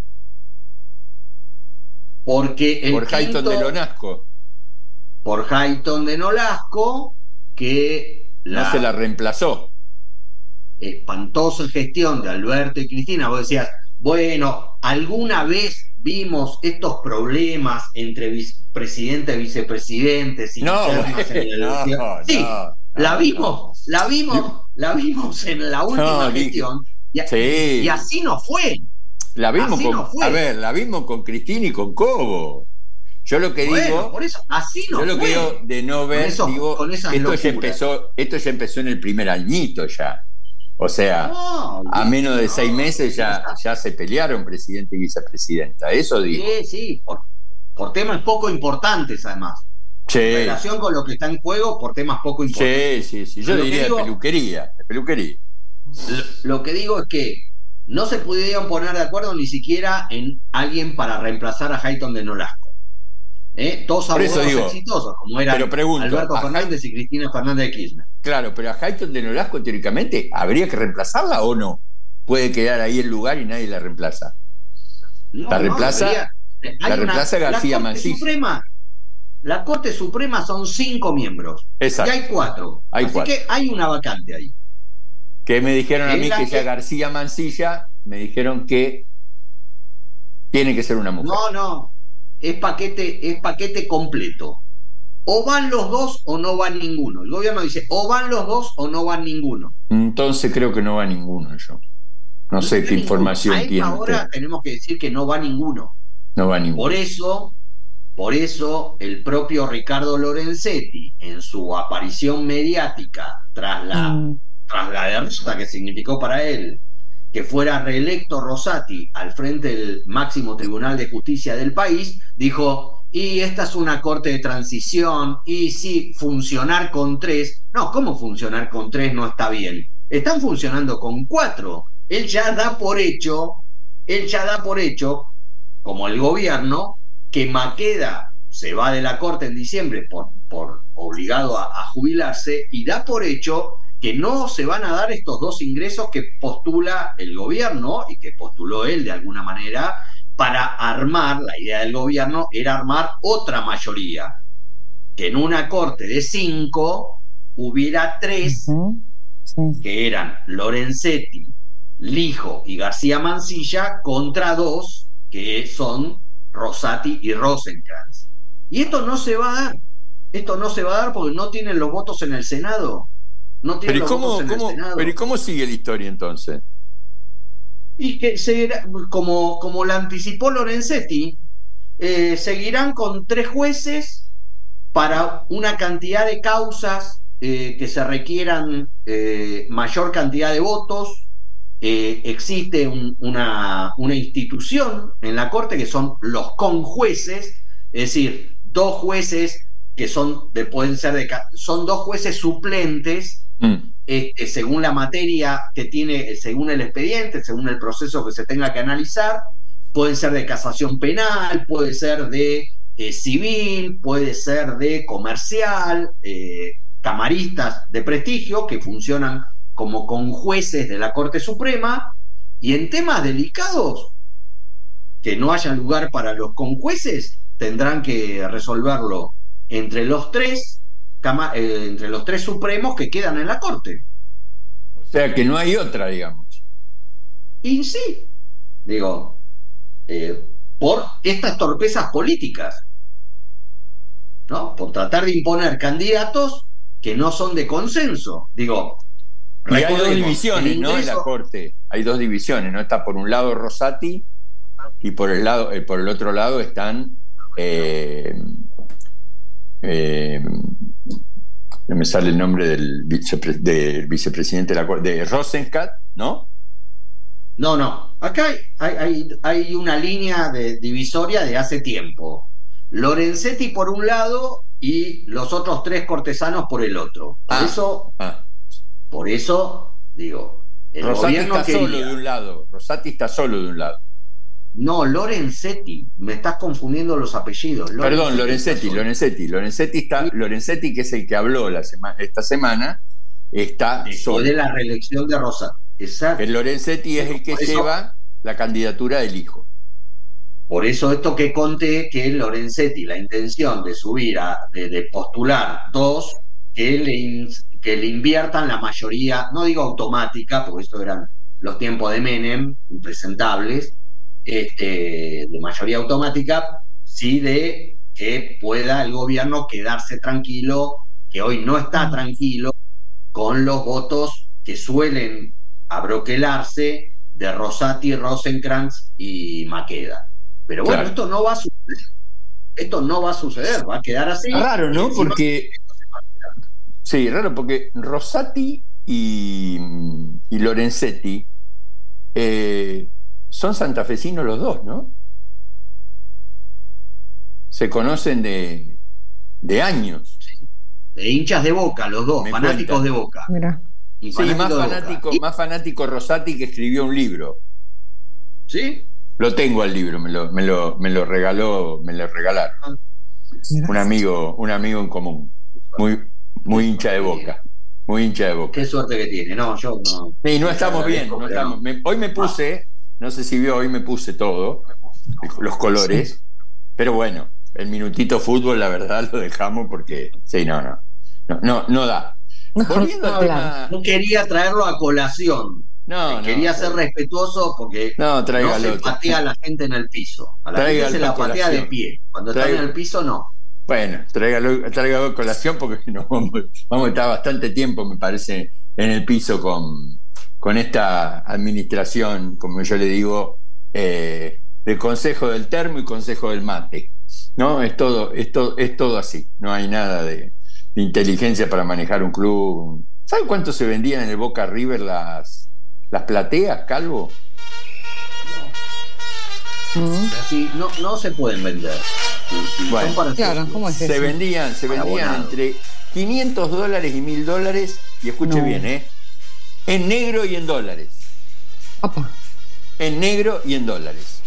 Porque el Por Hayton quinto- de Lonasco. por Hayton de Nolasco, que la, No se la reemplazó. espantosa gestión de Alberto y Cristina, vos decías, bueno, alguna vez vimos estos problemas entre presidente y vicepresidentes y No, internas en la no, elección. no, Sí, no, la no. vimos, la vimos, la vimos en la última No, dije- gestión y, Sí. y así no fue. La vimos Así con, no fue. a ver, la vimos con Cristina y con Cobo. Yo lo que Bueno, digo, por eso, así no yo lo fue. que digo de no ver, Con esos- digo, con esas que esto ya locuras. empezó, esto ya empezó en el primer añito ya. O sea, No, a menos de no, seis meses ya, esa- ya se pelearon presidente y vicepresidenta. Eso digo. Sí, sí, por, por temas poco importantes además. Sí, En relación con lo que está en juego, por temas poco importantes. sí, sí, sí. Yo Lo que diría digo- de peluquería, de peluquería. Lo, lo que digo es que no se pudieron poner de acuerdo ni siquiera en alguien para reemplazar a Hayton de Nolasco. ¿Eh? Todos Por eso abogados digo, exitosos, como eran pero pregunto, Alberto a Fernández y Cristina Fernández de Kirchner. Claro, pero a Hayton de Nolasco teóricamente habría que reemplazarla o no. Puede quedar ahí el lugar y nadie la reemplaza. No, La no, reemplaza- debería- hay la una- reemplaza García la Corte Mansilla. Suprema, la Corte Suprema son cinco miembros. Exacto. Y hay cuatro. Hay Así cuatro. que hay una vacante ahí. Que me dijeron a Es mí la que ya que- García Mansilla, me dijeron que tiene que ser una mujer. No, no. Es paquete, es paquete completo. O van los dos o no van ninguno. El gobierno dice, o van los dos o no van ninguno. Entonces creo que no va ninguno yo. No sé va qué ninguno. información A esta tiene hora usted. tenemos que decir que no va ninguno. No va ninguno. Por eso, por eso el propio Ricardo Lorenzetti, en su aparición mediática tras la, Mm. tras la derrota que significó para él que fuera reelecto Rosati al frente del máximo tribunal de justicia del país, dijo, y esta es una corte de transición, y sí, funcionar con tres. No, ¿cómo funcionar con tres no está bien? Están funcionando con cuatro. Él ya da por hecho, él ya da por hecho, como el gobierno, que Maqueda se va de la corte en diciembre por, por obligado a, a jubilarse, y da por hecho que no se van a dar estos dos ingresos que postula el gobierno y que postuló él de alguna manera para armar, la idea del gobierno era armar otra mayoría, que en una corte de cinco hubiera tres, Ujú. Sí. que eran Lorenzetti, Lijo y García Mansilla, contra dos, que son Rosati y Rosenkrantz. Y esto no se va a dar, esto no se va a dar porque no tienen los votos en el Senado. No tiene Pero ¿y los cómo, votos en cómo- el Senado. pero ¿y cómo sigue la historia entonces? Y que se, como, como la anticipó Lorenzetti, eh, seguirán con tres jueces para una cantidad de causas eh, que se requieran eh, mayor cantidad de votos. Eh, existe un- una, una institución en la Corte que son los conjueces, es decir, dos jueces que son de, pueden ser de, son dos jueces suplentes. Mm. Este, según la materia que tiene, según el expediente, según el proceso que se tenga que analizar, pueden ser de casación penal, puede ser de eh, civil, puede ser de comercial, eh, camaristas de prestigio que funcionan como conjueces de la Corte Suprema, y en temas delicados que no haya lugar para los conjueces, tendrán que resolverlo entre los tres Eh, entre los tres supremos que quedan en la Corte. O sea que no hay otra, digamos. Y sí, digo, eh, por estas torpezas políticas, ¿no? Por tratar de imponer candidatos que no son de consenso. Digo, y hay dos divisiones, ¿no? En la Corte hay dos divisiones, ¿no? Está por un lado Rosati y por el lado, eh, por el otro lado están eh, eh, no me sale el nombre del, vicepre, del vicepresidente de la Corte, de Rosenkat, ¿no? No, no. Acá hay, hay, hay una línea de divisoria de hace tiempo. Lorenzetti por un lado y los otros tres cortesanos por el otro. Por ah, eso, ah. por eso, digo, el Rosati gobierno está quería... solo de un lado. Rosati está solo de un lado. No, Lorenzetti. Me estás confundiendo los apellidos. Lorenzetti Perdón, Lorenzetti, Lorenzetti. Lorenzetti está, Lorenzetti, que es el que habló la sema, esta semana, está Después solo. de la reelección de Rosati. Exacto. El Lorenzetti es el que eso, lleva la candidatura del hijo. Por eso esto que conté, que Lorenzetti, la intención de subir, a, de, de postular dos, que le, que le inviertan la mayoría, no digo automática, porque esto eran los tiempos de Menem, impresentables, este, de mayoría automática, sí de que pueda el gobierno quedarse tranquilo, que hoy no está tranquilo, con los votos que suelen abroquelarse de Rosati, Rosenkrantz y Maqueda. Pero bueno, claro, esto no va a suceder. Esto no va a suceder, va a quedar así. Raro, ¿no? Porque... Sí, raro, porque Rosati y, y Lorenzetti eh, son santafesinos los dos, ¿no? Se conocen de, de años. Sí. De hinchas de Boca, los dos, Me fanáticos cuenta. de Boca. Mira. Y sí, más fanático, más fanático Rosati, que escribió un libro. ¿Sí? Lo tengo al libro, me lo, me lo, me lo regaló, me lo regalaron. Mira. Un amigo, un amigo en común. Muy, muy hincha de Boca. Muy hincha de Boca. Qué suerte que tiene, no, yo no. Sí, no estamos bien, no estamos. Me, hoy me puse, no sé si vio, hoy me puse todo, los colores, sí. Pero bueno, el minutito fútbol, la verdad, lo dejamos porque, sí, no, no, no, no, no da. Volviendo no, al tema... no quería traerlo a colación. No, no, quería ser respetuoso porque no, no se patea a la gente en el piso. A la traiga gente se la patea de pie. Cuando traiga... está en el piso, no. Bueno, tráigalo, tráigalo a colación porque nos vamos, vamos a estar bastante tiempo, me parece, en el piso con, con esta administración, como yo le digo, eh, del Consejo del Termo y Consejo del Mate. ¿No? Es todo, es todo, es todo así. No hay nada de, de inteligencia para manejar un club. ¿Sabe cuánto se vendían en el Boca River las las plateas, Calvo? No. Mm. Así, no, no se pueden vender. Bueno, claro, ¿cómo es eso? Se vendían, se vendían Abonado. entre quinientos dólares y mil dólares, y escuche no. bien, ¿eh? En negro y en dólares. Opa. En negro y en dólares.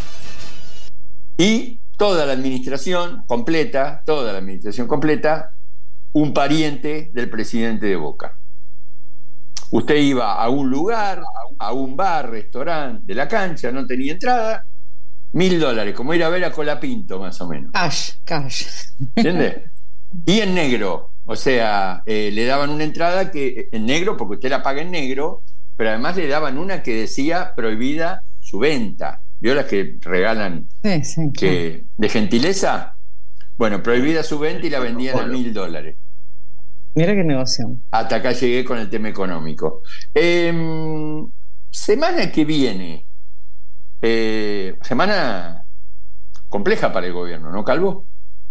Y toda la administración completa, toda la administración completa, un pariente del presidente de Boca. Usted iba a un lugar, a un bar, restaurante de la cancha, no tenía entrada, mil dólares, como ir a ver a Colapinto, más o menos. Cash, cash. ¿Entiende? Y en negro, o sea, eh, le daban una entrada que en negro, porque usted la paga en negro, pero además le daban una que decía prohibida su venta. ¿Vio las que regalan sí, sí, que, claro. de gentileza? Bueno, prohibida su venta y la vendían a mil dólares. Mira qué negocio. Hasta acá llegué con el tema económico. Eh, semana que viene, eh, semana compleja para el gobierno, ¿no, Calvo?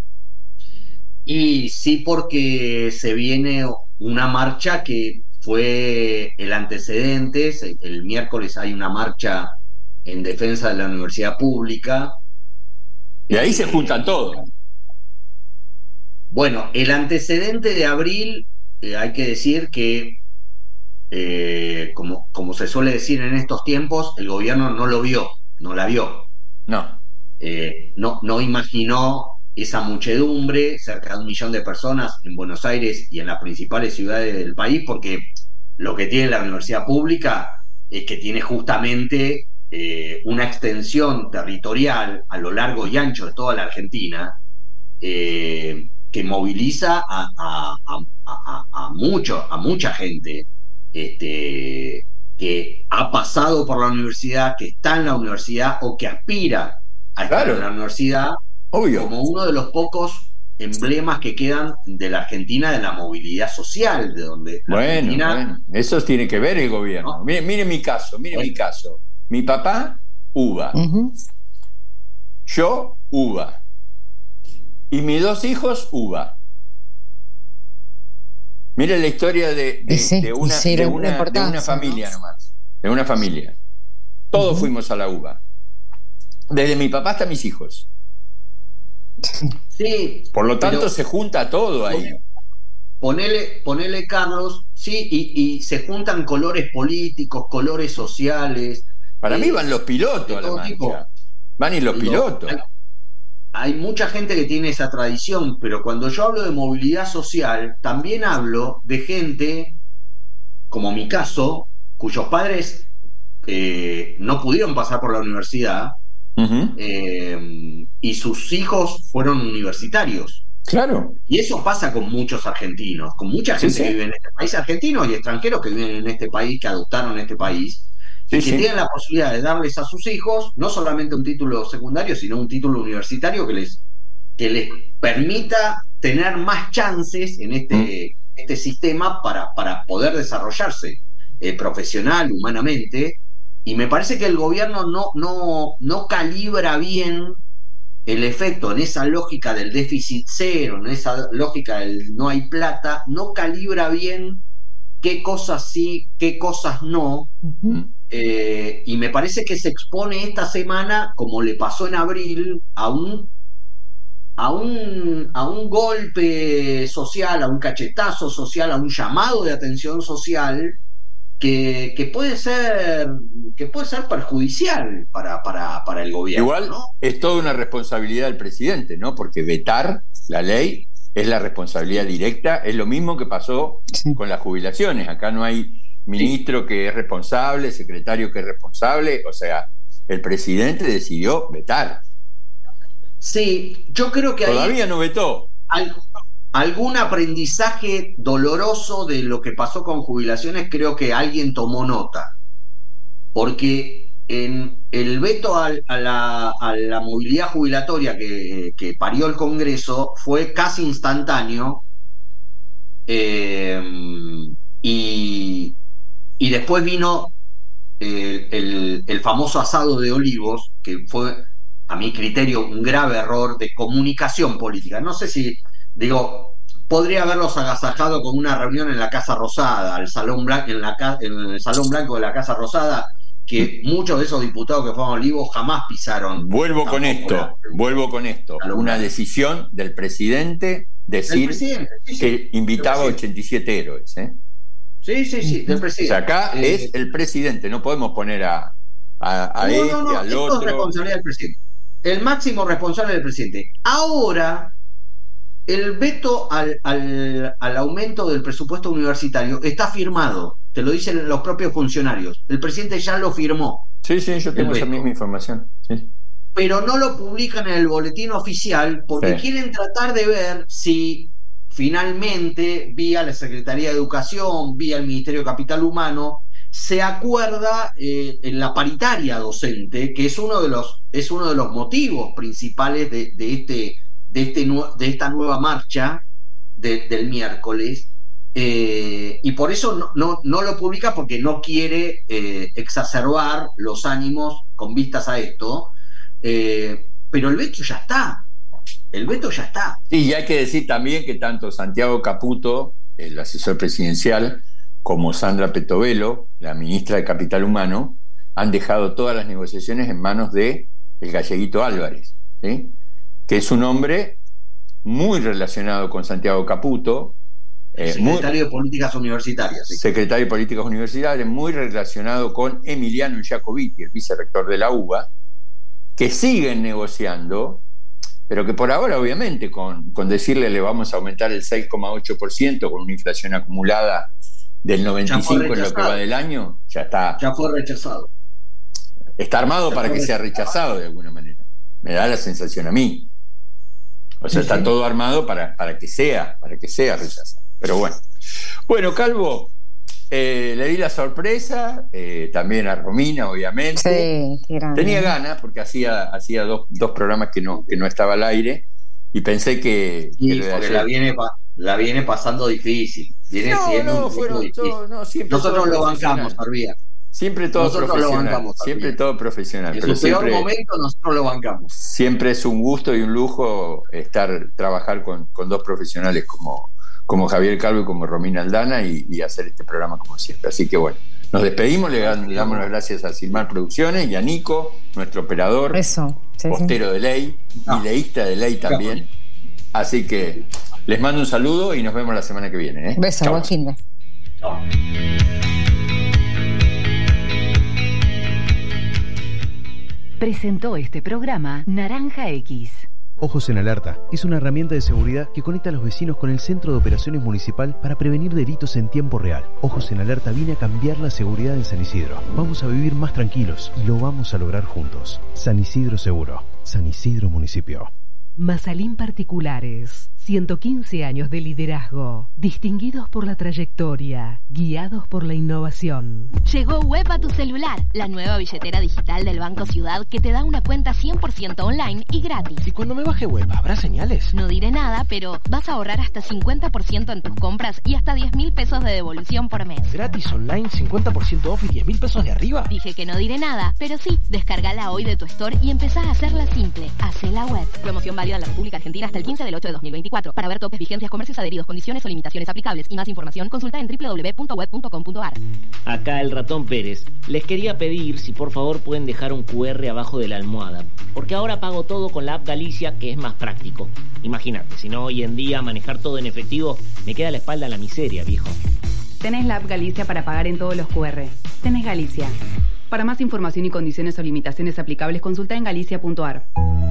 Y sí, porque se viene una marcha que fue el antecedente. El miércoles hay una marcha en defensa de la universidad pública. Y ahí se juntan todos. Bueno, el antecedente de abril, eh, hay que decir que, eh, como, como se suele decir en estos tiempos, el gobierno no lo vio, no la vio. No. Eh, no, no imaginó esa muchedumbre, cerca de un millón de personas en Buenos Aires y en las principales ciudades del país, porque lo que tiene la universidad pública es que tiene justamente eh, una extensión territorial a lo largo y ancho de toda la Argentina, eh, que moviliza a, a, a, a, a, mucho, a mucha gente este, que ha pasado por la universidad, que está en la universidad o que aspira a estar claro. en la universidad. Obvio. Como uno de los pocos emblemas que quedan de la Argentina, de la movilidad social, de donde la bueno, Argentina... bueno, eso tiene que ver el gobierno. ¿No? Mire, mire mi caso, mire ¿Eh? mi caso. Mi papá, uva. Uh-huh. Yo, uva. Y mis dos hijos, uva. Mire la historia de, de, sí, de, una, sí, de, una, de una familia, ¿no? nomás. De una familia. Todos uh-huh. fuimos a la uva. Desde mi papá hasta mis hijos. Sí. Por lo tanto, se junta todo ahí. Ponele, ponele Carlos, sí, y, y se juntan colores políticos, colores sociales. Para eh, mí van los pilotos a la marcha. Tipo. Van y los Digo, pilotos. Hay, hay mucha gente que tiene esa tradición, pero cuando yo hablo de movilidad social, también hablo de gente, como mi caso, cuyos padres eh, no pudieron pasar por la universidad. Uh-huh. Eh, y sus hijos fueron universitarios. Claro. Y eso pasa con muchos argentinos, con mucha gente sí, sí. que vive en este país, argentinos y extranjeros que viven en este país, que adoptaron este país, sí, y que sí. tienen la posibilidad de darles a sus hijos no solamente un título secundario, sino un título universitario que les, que les permita tener más chances en este, uh-huh. este sistema para, para poder desarrollarse eh, profesional, humanamente. Y me parece que el gobierno no, no, no calibra bien el efecto en esa lógica del déficit cero, en esa lógica del no hay plata, no calibra bien qué cosas sí, qué cosas no. Uh-huh. Eh, y me parece que se expone esta semana, como le pasó en abril, a un, a un, a un golpe social, a un cachetazo social, a un llamado de atención social, Que, que puede ser que puede ser perjudicial para, para, para el gobierno. Igual, ¿no? Es toda una responsabilidad del presidente, ¿no? Porque vetar la ley es la responsabilidad directa, es lo mismo que pasó sí. con las jubilaciones. Acá no hay ministro sí. que es responsable, secretario que es responsable, o sea, el presidente decidió vetar. Sí, yo creo que todavía ahí no vetó. Al... Algún aprendizaje doloroso de lo que pasó con jubilaciones, creo que alguien tomó nota. Porque en el veto a, a, la, a la movilidad jubilatoria que, que parió el Congreso fue casi instantáneo. Eh, y, y después vino el, el, el famoso asado de Olivos, que fue, a mi criterio, un grave error de comunicación política. No sé si... Digo, podría haberlos agasajado con una reunión en la Casa Rosada, el salón blanco, en, la, en el Salón Blanco de la Casa Rosada, que muchos de esos diputados que fueron a Olivos jamás pisaron. Vuelvo con esto, la, vuelvo con esto. Una decisión del presidente decir presidente, sí, sí, que invitaba a ochenta y siete héroes. ¿eh? Sí, sí, sí, del presidente. O sea, acá eh, es el presidente, no podemos poner a, a, a no, este, no, no, al otro. Es responsabilidad del presidente. El máximo responsable del presidente. Ahora... El veto al, al, al aumento del presupuesto universitario está firmado, te lo dicen los propios funcionarios. El presidente ya lo firmó. Sí, sí, yo tengo esa misma información. Sí. Pero no lo publican en el boletín oficial porque sí. quieren tratar de ver si finalmente, vía la Secretaría de Educación, vía el Ministerio de Capital Humano, se acuerda eh, en la paritaria docente, que es uno de los, es uno de los motivos principales de, de este... De, este, de esta nueva marcha de, del miércoles, eh, y por eso no, no, no lo publica porque no quiere eh, exacerbar los ánimos con vistas a esto, eh, pero el veto ya está, el veto ya está. Sí, y hay que decir también que tanto Santiago Caputo, el asesor presidencial, como Sandra Petovelo, la ministra de Capital Humano, han dejado todas las negociaciones en manos de el galleguito Álvarez, ¿sí? Que es un hombre muy relacionado con Santiago Caputo. Eh, secretario muy, de Políticas Universitarias. Sí. Secretario de Políticas Universitarias, muy relacionado con Emiliano Jacobiti, el vicerrector de la UBA, que siguen negociando, pero que por ahora, obviamente, con, con decirle le vamos a aumentar el seis coma ocho por ciento con una inflación acumulada del noventa y cinco por ciento en lo que va del año, ya está. Ya fue rechazado. Está armado ya para que rechazado. sea rechazado de alguna manera. Me da la sensación a mí. O sea, está todo armado para, para que sea, para que sea rechazado. Pero bueno. Bueno, Calvo, eh, le di la sorpresa, eh, también a Romina, obviamente. Sí, qué grande. Tenía ganas, porque hacía, hacía dos, dos programas que no, que no estaba al aire, y pensé que, sí, que lo de porque ayer... la viene, la viene pasando difícil. Viene no, siendo no, un fueron difícil. todo, no, siempre Nosotros todo lo bancamos, Arbía. Siempre todo nosotros profesional. Lo bancamos, siempre Arbía. todo profesional. En pero su siempre, peor momento nosotros lo bancamos. Siempre es un gusto y un lujo estar, trabajar con, con dos profesionales como, como Javier Calvo y como Romina Aldana y, y hacer este programa como siempre. Así que bueno, nos despedimos, le damos las gracias a Silmar Producciones y a Nico, nuestro operador, Eso, sí, postero sí. de ley No. y leísta de ley también. Así que les mando un saludo y nos vemos la semana que viene. ¿eh? Beso, Chau. buen fin de. Chao. Presentó este programa Naranja X. Ojos en Alerta es una herramienta de seguridad que conecta a los vecinos con el Centro de Operaciones Municipal para prevenir delitos en tiempo real. Ojos en Alerta viene a cambiar la seguridad en San Isidro. Vamos a vivir más tranquilos y lo vamos a lograr juntos. San Isidro Seguro. San Isidro Municipio. Mazalín Particulares. ciento quince años de liderazgo. Distinguidos por la trayectoria. Guiados por la innovación. Llegó Web a tu celular, la nueva billetera digital del Banco Ciudad que te da una cuenta cien por ciento online y gratis. ¿Y cuando me baje Web, habrá señales? No diré nada, pero vas a ahorrar hasta cincuenta por ciento en tus compras y hasta diez mil pesos de devolución por mes. ¿Gratis online, cincuenta por ciento off y diez mil pesos de arriba? Dije que no diré nada, pero sí, descargala hoy de tu store y empezá a hacerla simple. Hacela web. Promoción válida en la República Argentina hasta el quince del ocho de dos mil veinticuatro. Para ver topes, vigencias, comercios adheridos, condiciones o limitaciones aplicables y más información, consulta en doble u doble u doble u punto web punto com punto a r. Acá el ratón Pérez. Les quería pedir si por favor pueden dejar un cu erre abajo de la almohada, porque ahora pago todo con la app Galicia, que es más práctico. Imagínate, si no hoy en día manejar todo en efectivo me queda la espalda a la miseria, viejo. Tenés la app Galicia para pagar en todos los cu erre. Tenés Galicia. Para más información y condiciones o limitaciones aplicables, consulta en galicia punto a r.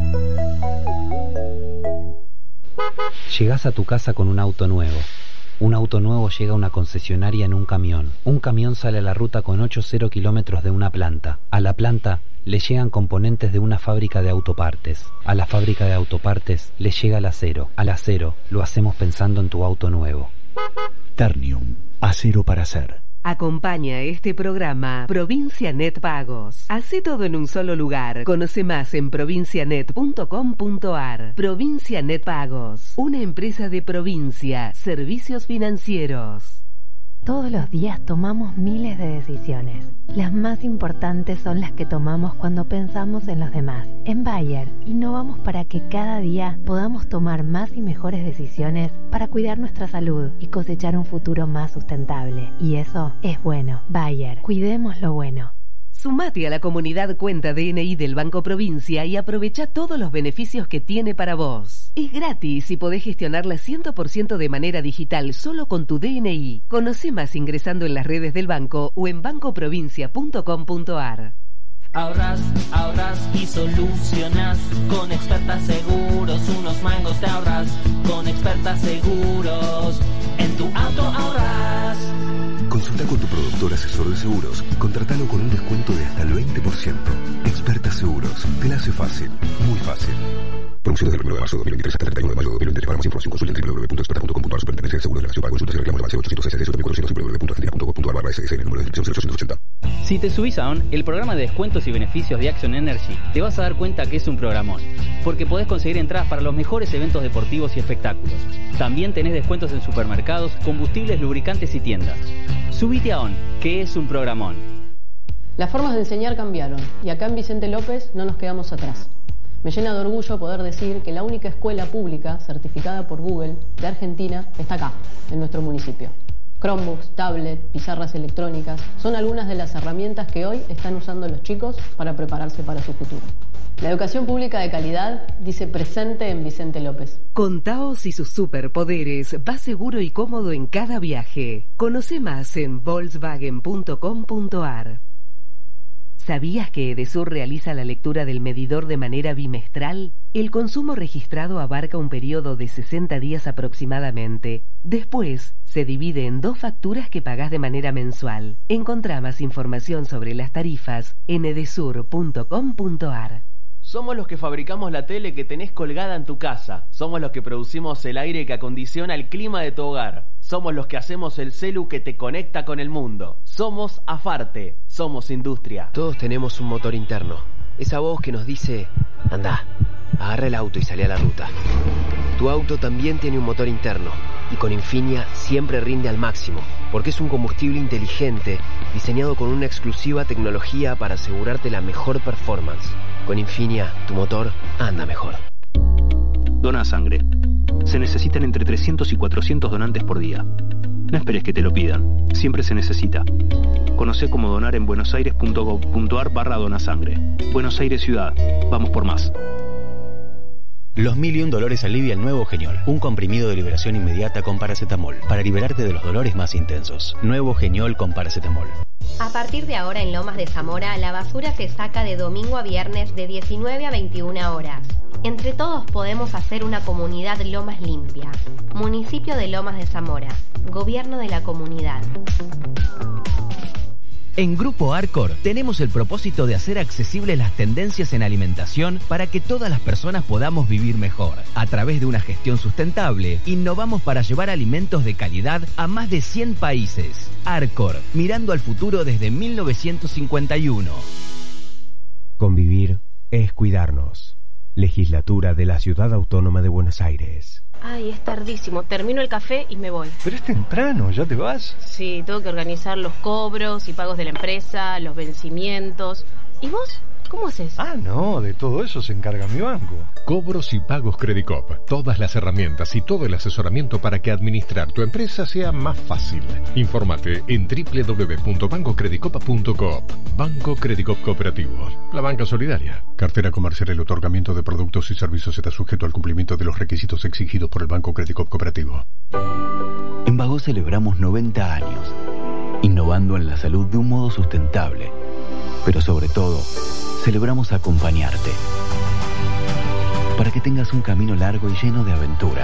Llegás a tu casa con un auto nuevo. Un auto nuevo llega a una concesionaria en un camión. Un camión sale a la ruta con ocho cero kilómetros de una planta. A la planta le llegan componentes de una fábrica de autopartes. A la fábrica de autopartes le llega el acero. Al acero lo hacemos pensando en tu auto nuevo. Ternium, acero para hacer. Acompaña este programa Provincia Net Pagos. Hace todo en un solo lugar. Conoce más en provincia net punto com punto a r. Provincia Net Pagos, una empresa de Provincia, servicios financieros. Todos los días tomamos miles de decisiones. Las más importantes son las que tomamos cuando pensamos en los demás. En Bayer, innovamos para que cada día podamos tomar más y mejores decisiones para cuidar nuestra salud y cosechar un futuro más sustentable. Y eso es bueno. Bayer, cuidemos lo bueno. Sumate a la comunidad Cuenta D N I del Banco Provincia y aprovecha todos los beneficios que tiene para vos. Es gratis y podés gestionarla cien por ciento de manera digital solo con tu D N I. Conoce más ingresando en las redes del banco o en banco provincia punto com punto a r. Ahorras, ahorras y solucionas. Con Expertas Seguros unos mangos te ahorras. Con Expertas Seguros en tu auto ahorras. Consulta con tu productor asesor de seguros. Contratalo con un descuento de hasta el veinte por ciento. Expertas Seguros. Te la hace fácil. Muy fácil. Promociones del primero de marzo de dos mil veintitrés hasta el treinta y uno de mayo de dos mil veintitrés. Para más información consulta en doble u doble u doble u punto expertas punto com punto a r. Superintendencia de Seguros de la Nación. Para consultas y reclamos de ochocientos sesenta y siete mil cuatrocientos doble u doble u doble u punto argentina punto gov punto a r barra S S N. Número de inscripción cero ochocientos ochenta. Si te subís a O N, el programa de descuentos y beneficios de Action Energy, te vas a dar cuenta que es un programón, porque podés conseguir entradas para los mejores eventos deportivos y espectáculos. También tenés descuentos en supermercados, combustibles, lubricantes y tiendas. Subite a O N, que es un programón. Las formas de enseñar cambiaron y acá en Vicente López no nos quedamos atrás. Me llena de orgullo poder decir que la única escuela pública certificada por Google de Argentina está acá, en nuestro municipio. Chromebooks, tablet, pizarras electrónicas son algunas de las herramientas que hoy están usando los chicos para prepararse para su futuro. La educación pública de calidad dice presente en Vicente López. Contaos y sus superpoderes, va seguro y cómodo en cada viaje. Conoce más en volkswagen punto com punto a r. ¿Sabías que Edesur realiza la lectura del medidor de manera bimestral? El consumo registrado abarca un periodo de sesenta días aproximadamente. Después, se divide en dos facturas que pagás de manera mensual. Encontrá más información sobre las tarifas en edesur punto com punto a r. Somos los que fabricamos la tele que tenés colgada en tu casa. Somos los que producimos el aire que acondiciona el clima de tu hogar. Somos los que hacemos el celu que te conecta con el mundo. Somos Afarte. Somos industria. Todos tenemos un motor interno. Esa voz que nos dice, andá, Agarra el auto y sale a la ruta. Tu auto también tiene un motor interno y con Infinia siempre rinde al máximo, porque es un combustible inteligente diseñado con una exclusiva tecnología para asegurarte la mejor performance. Con Infinia, tu motor anda mejor. Dona sangre. Se necesitan entre trescientos y cuatrocientos donantes por día. No esperes que te lo pidan. Siempre se necesita. Conoce cómo donar en buenosaires.gov.ar barra donasangre. Buenos Aires Ciudad. Vamos por más. Los mil y un dolores alivia el nuevo Geniol, un comprimido de liberación inmediata con paracetamol, para liberarte de los dolores más intensos. Nuevo Geniol con paracetamol. A partir de ahora en Lomas de Zamora, la basura se saca de domingo a viernes de diecinueve a veintiuna horas. Entre todos podemos hacer una comunidad Lomas limpia. Municipio de Lomas de Zamora. Gobierno de la comunidad. En Grupo Arcor tenemos el propósito de hacer accesibles las tendencias en alimentación para que todas las personas podamos vivir mejor. A través de una gestión sustentable, innovamos para llevar alimentos de calidad a más de cien países. Arcor, mirando al futuro desde mil novecientos cincuenta y uno. Convivir es cuidarnos. Legislatura de la Ciudad Autónoma de Buenos Aires. Ay, es tardísimo. Termino el café y me voy. Pero es temprano, ¿ya te vas? Sí, tengo que organizar los cobros y pagos de la empresa, los vencimientos. ¿Y vos? ¿Cómo haces? Ah, no, de todo eso se encarga mi banco. Cobros y pagos Credicop. Todas las herramientas y todo el asesoramiento para que administrar tu empresa sea más fácil. Infórmate en doble u doble u doble u punto banco credicop punto coop. Banco Credicop Cooperativo. La banca solidaria. Cartera comercial. El otorgamiento de productos y servicios está sujeto al cumplimiento de los requisitos exigidos por el Banco Credicop Cooperativo. En Vago celebramos noventa años, innovando en la salud de un modo sustentable. Pero sobre todo, celebramos acompañarte, para que tengas un camino largo y lleno de aventuras.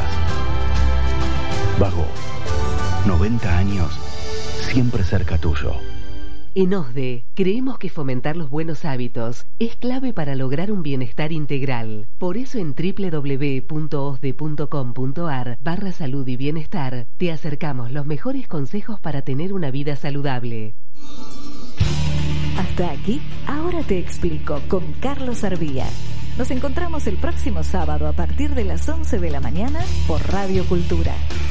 Vago, noventa años, siempre cerca tuyo. En OSDE, creemos que fomentar los buenos hábitos es clave para lograr un bienestar integral. Por eso en doble u doble u doble u punto osde punto com punto ar barra salud y bienestar te acercamos los mejores consejos para tener una vida saludable. Hasta aquí, ahora te explico con Carlos Arbía. Nos encontramos el próximo sábado a partir de las once de la mañana por Radio Cultura.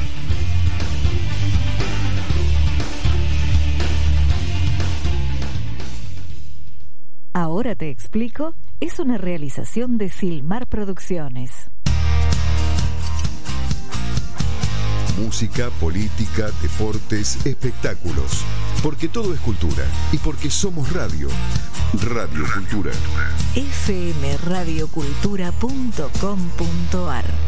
Ahora te explico es una realización de Silmar Producciones. Música, política, deportes, espectáculos. Porque todo es cultura. Y porque somos radio. Radio Cultura. f m radio cultura punto com punto ar